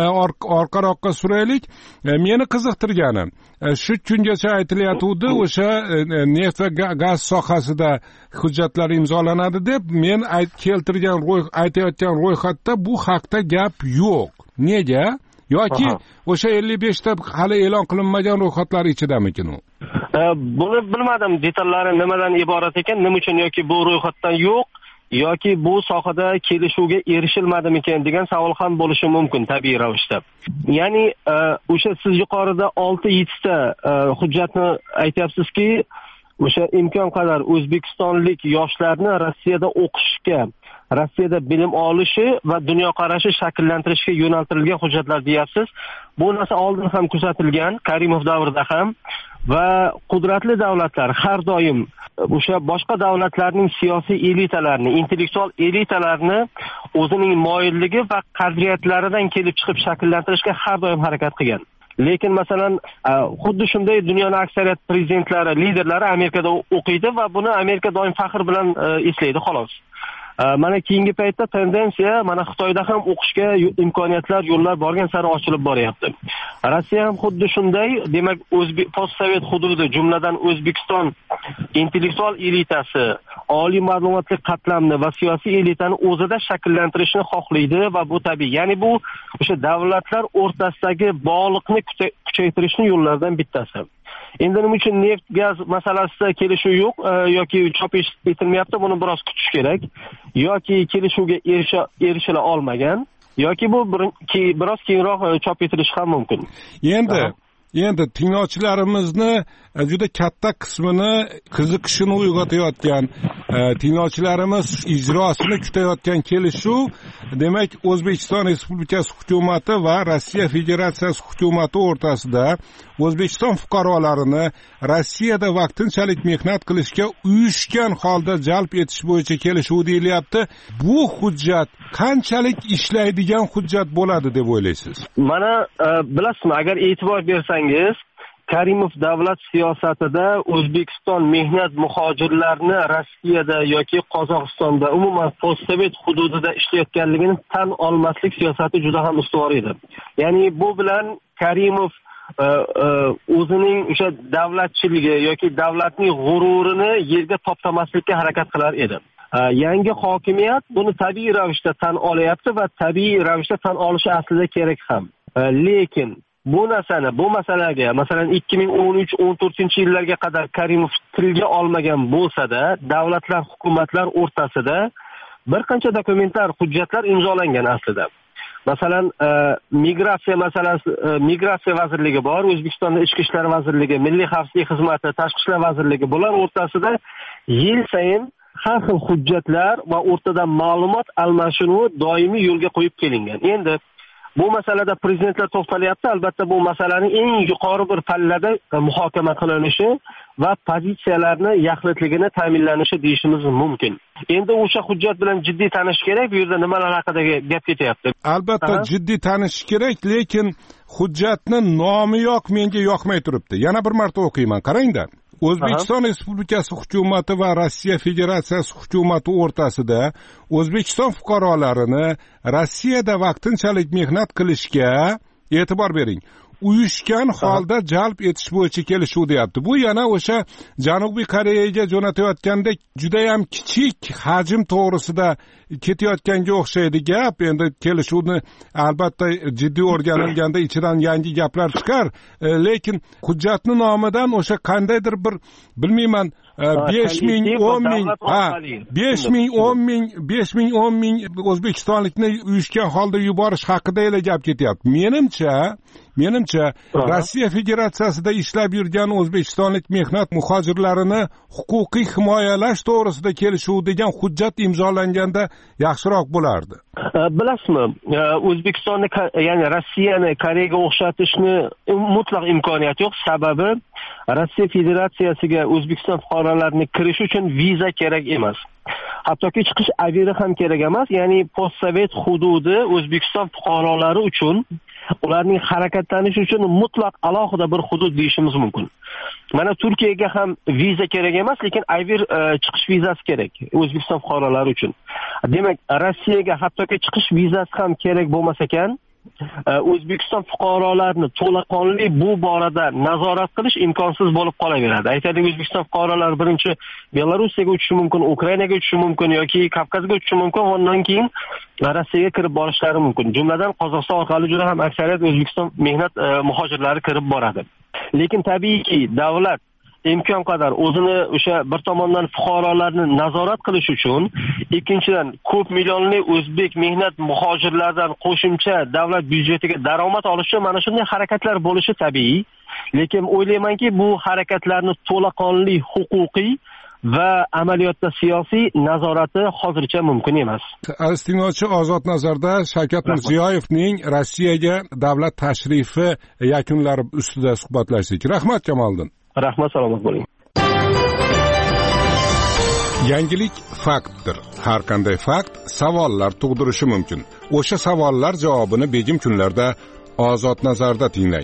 orqaroqqa suraylik. Meni qiziqtirgani shu kungacha aytilayotgandi, o'sha neft va gaz sohasida hujjatlar imzolanadi deb, men keltirgan aytayotgan ro'yxatda bu haqda gap yo'q. Nega? Yoki o'sha ellik besh ta hali e'lon qilinmagan ro'yxatlar ichidamikin u? Buni bilmadim, detallari nimadan iborat ekan, nima uchun yoki bu ro'yxatdan yo'q yoki bu sohada kelishuvga erishilmadimikan degan savol ham bo'lishi mumkin tabiiy ravishda. Ya'ni o'sha siz yuqorida olti yetti ta hujjatni aytyapsizki, o'sha imkon qadar o'zbekistonlik yoshlarni Rossiyada o'qishga, Rossiyada bilim olishi va dunyoqarashi shakllantirishga yo'naltirilgan hujjatlar deyapsiz. Bu narsa oldin ham kuzatilgan, Karimov davrida ham, va qudratli davlatlar har doim o'sha boshqa davlatlarning siyosiy elitalarini, intellektual elitalarini o'zining moyilligi va qadriyatlaridan kelib chiqib shakllantirishga har doim harakat qilgan. Lekin masalan, xuddi shunday dunyoning aksariyat prezidentlari, liderlari Amerikada o'qiydi va buni Amerika doim faxr bilan eslaydi, xolos. Mana keyingi paytda tendensiya mana Xitoyda ham o'qishga imkoniyatlar, yo'llar borgan sari ochilib boryapti. Rossiya ham xuddi shunday, demak, o'zbek postsovet hududi, jumladan O'zbekiston intellektual elitasi, oliy ma'lumotli qatlamni va siyosiy elitani o'zida shakllantirishni xohlaydi va bu tabiiy. Ya'ni bu o'sha davlatlar o'rtasidagi bog'liqni kuchaytirishning yo'llaridan bittasi. Endi nima uchun neft, gaz masalasida kelishuv yo'q yoki chop etilmayapti, buni biroz kutish kerak. Yoki kelishuvga erisha erishila olmagan, yoki bu biroz keyinroq chop etilishi ham mumkin. Endi Endi tinglovchilarimizni juda katta qismini qiziqishini uyg'otayotgan, tinglovchilarimiz ijrosini kutayotgan kelishuv, demak, O'zbekiston Respublikasi hukumati va Rossiya Federatsiyasi hukumati o'rtasida O'zbekiston fuqarolarini Rossiyada vaqtinchalik mehnat qilishga uyushgan holda jalb etish bo'yicha kelishuv deyilyapti. Bu hujjat qanchalik ishlaydigan hujjat bo'ladi deb o'ylaysiz? Mana bilasizmi, agar e'tibor bersangiz, Karimov davlat siyosatida O'zbekiston mehnat muhojirlarini Rossiyada yoki Qozog'istonda, umuman postsovet hududida ishlayotganligini tan olmaslik siyosati juda ham ustuvor edi. Ya'ni bu bilan Karimov o'zining o'sha davlatchiligi yoki davlatning g'ururini yerga toptamaslikka harakat qilar edi. Yangi hokimiyat buni tabiiy ravishda tan olyapti va tabiiy ravishda tan olishi aslida kerak ham. Lekin bu narsani, bu masalaga, masalan ikki ming o'n uch o'n to'rtinchi yillarga qadar Karimov tilga olmagan bo'lsa-da, davlatlar, hukumatlar o'rtasida bir qancha dokumentlar, hujjatlar imzolangan aslida. Masalan, migratsiya masalasi, migratsiya vazirligi bor, O'zbekistonda ichki ishlar vazirligi, milliy xavfsizlik xizmati, tashqi ishlar vazirligi, bular o'rtasida yil sayin har xil hujjatlar va o'rtada ma'lumot almashinuvi doimiy yo'lga qo'yib kelingan. Endi bu masalada prezidentlar to'xtalyapti. Albatta bu masalaning eng yuqori bir pallada muhokama qilinishi va pozitsiyalarni yaxlitligini ta'minlanishi deyishimiz mumkin. Endi o'sha hujjat bilan jiddiy tanishish kerak. Bu yerda nimalar haqida gap ketyapti? Albatta jiddiy tanishish kerak, lekin hujjatni nomiyoq menga yoqmay turibdi. Yana bir marta o'qiyman, qarangda. O'zbekiston Respublikasi hukumati va Rossiya Federatsiyasi hukumati o'rtasida O'zbekiston fuqarolarini Rossiyada vaqtinchalik mehnat qilishga, e'tibor bering, uyushgan holda jalb etish bo'yicha kelishuv deyapti. Bu yana o'sha Janubiy Koreyaga jo'natayotgandek juda ham kichik hajm to'g'risida ketayotganga o'xshaydi gap. Endi kelishuvni albatta jiddiy o'rganilganda ichidan yangi gaplar chiqar, lekin hujjatning nomidan o'sha qandaydir bir, bilmayman, besh ming o'n ming ha besh ming o'n ming besh ming o'n ming o'zbekistonlikni uyushgan holda yuborish haqida ele gap ketyapti. Menimcha menimcha Rossiya Federatsiyasida ishlab yurgan o'zbekistonlik mehnat muhojirlarini huquqiy himoyalash to'g'risida kelishuv degan hujjat imzolanganda yaxshiroq bo'lardi. Bilasizmi, O'zbekistonni, ya'ni Rossiyani Koreyaga o'xshatishni mutlaq imkoniyati yo'q. Sababi Rossiya Federatsiyasiga O'zbekiston fuqarolarining kirishi uchun viza kerak emas. Hattoki chiqish aviri ham kerak emas. Ya'ni postsovet hududi O'zbekiston fuqarolari uchun, ularning harakatlanishi uchun mutlaq alohida bir hudud deyishimiz mumkin. Mana Turkiyaga ham viza kerak emas, lekin avir chiqish vizasi kerak O'zbekiston fuqarolari uchun. Demak, Rossiyaga hattoki chiqish vizasi ham kerak bo'lmas ekan, O'zbekiston fuqarolarini to'laqonli bu borada nazorat qilish imkonsiz bo'lib qolaveradi. Aytaylik, O'zbekiston fuqarolari birinchi Belorussiyaga uchishi mumkin, Ukrainaga uchishi mumkin yoki Kavkazga uchishi mumkin, undan keyin Rossiyaga kirib borishlari mumkin. Jumladan Qozog'iston orqali juda ham aksariyat O'zbekiston mehnat muhojirlari kirib boradi. Lekin tabiiyki, davlat imkon qadar o'zini o'sha bir tomondan fuqarolarni nazorat qilish uchun, ikkinchidan ko'p millionli o'zbek mehnat muhojirlaridan qo'shimcha davlat byudjetiga daromad olish uchun mana shunday harakatlar bo'lishi tabiiy. Lekin o'ylaymanki, bu harakatlarni to'laqonli huquqiy va amaliyotda siyosiy nazorati hozircha mumkin emas. Aziz tinglovchi, Ozod Nazarda Shavkat Mirziyoyevning Rossiyaga davlat tashrifi yakunlari ustida suhbatlashdik. Rahmat Jamoliddin. Rahmat, salomat bo'ling. Yangilik faktdir. Har qanday fakt savollar tug'dirishi mumkin. O'sha savollar javobini begim kunlarda Ozod Nazarda tinglang.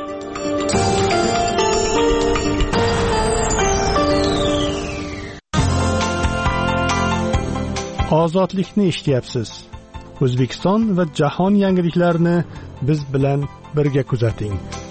Ozodlikni eshityapsiz. O'zbekiston va jahon yangiliklarini biz bilan birga kuzating.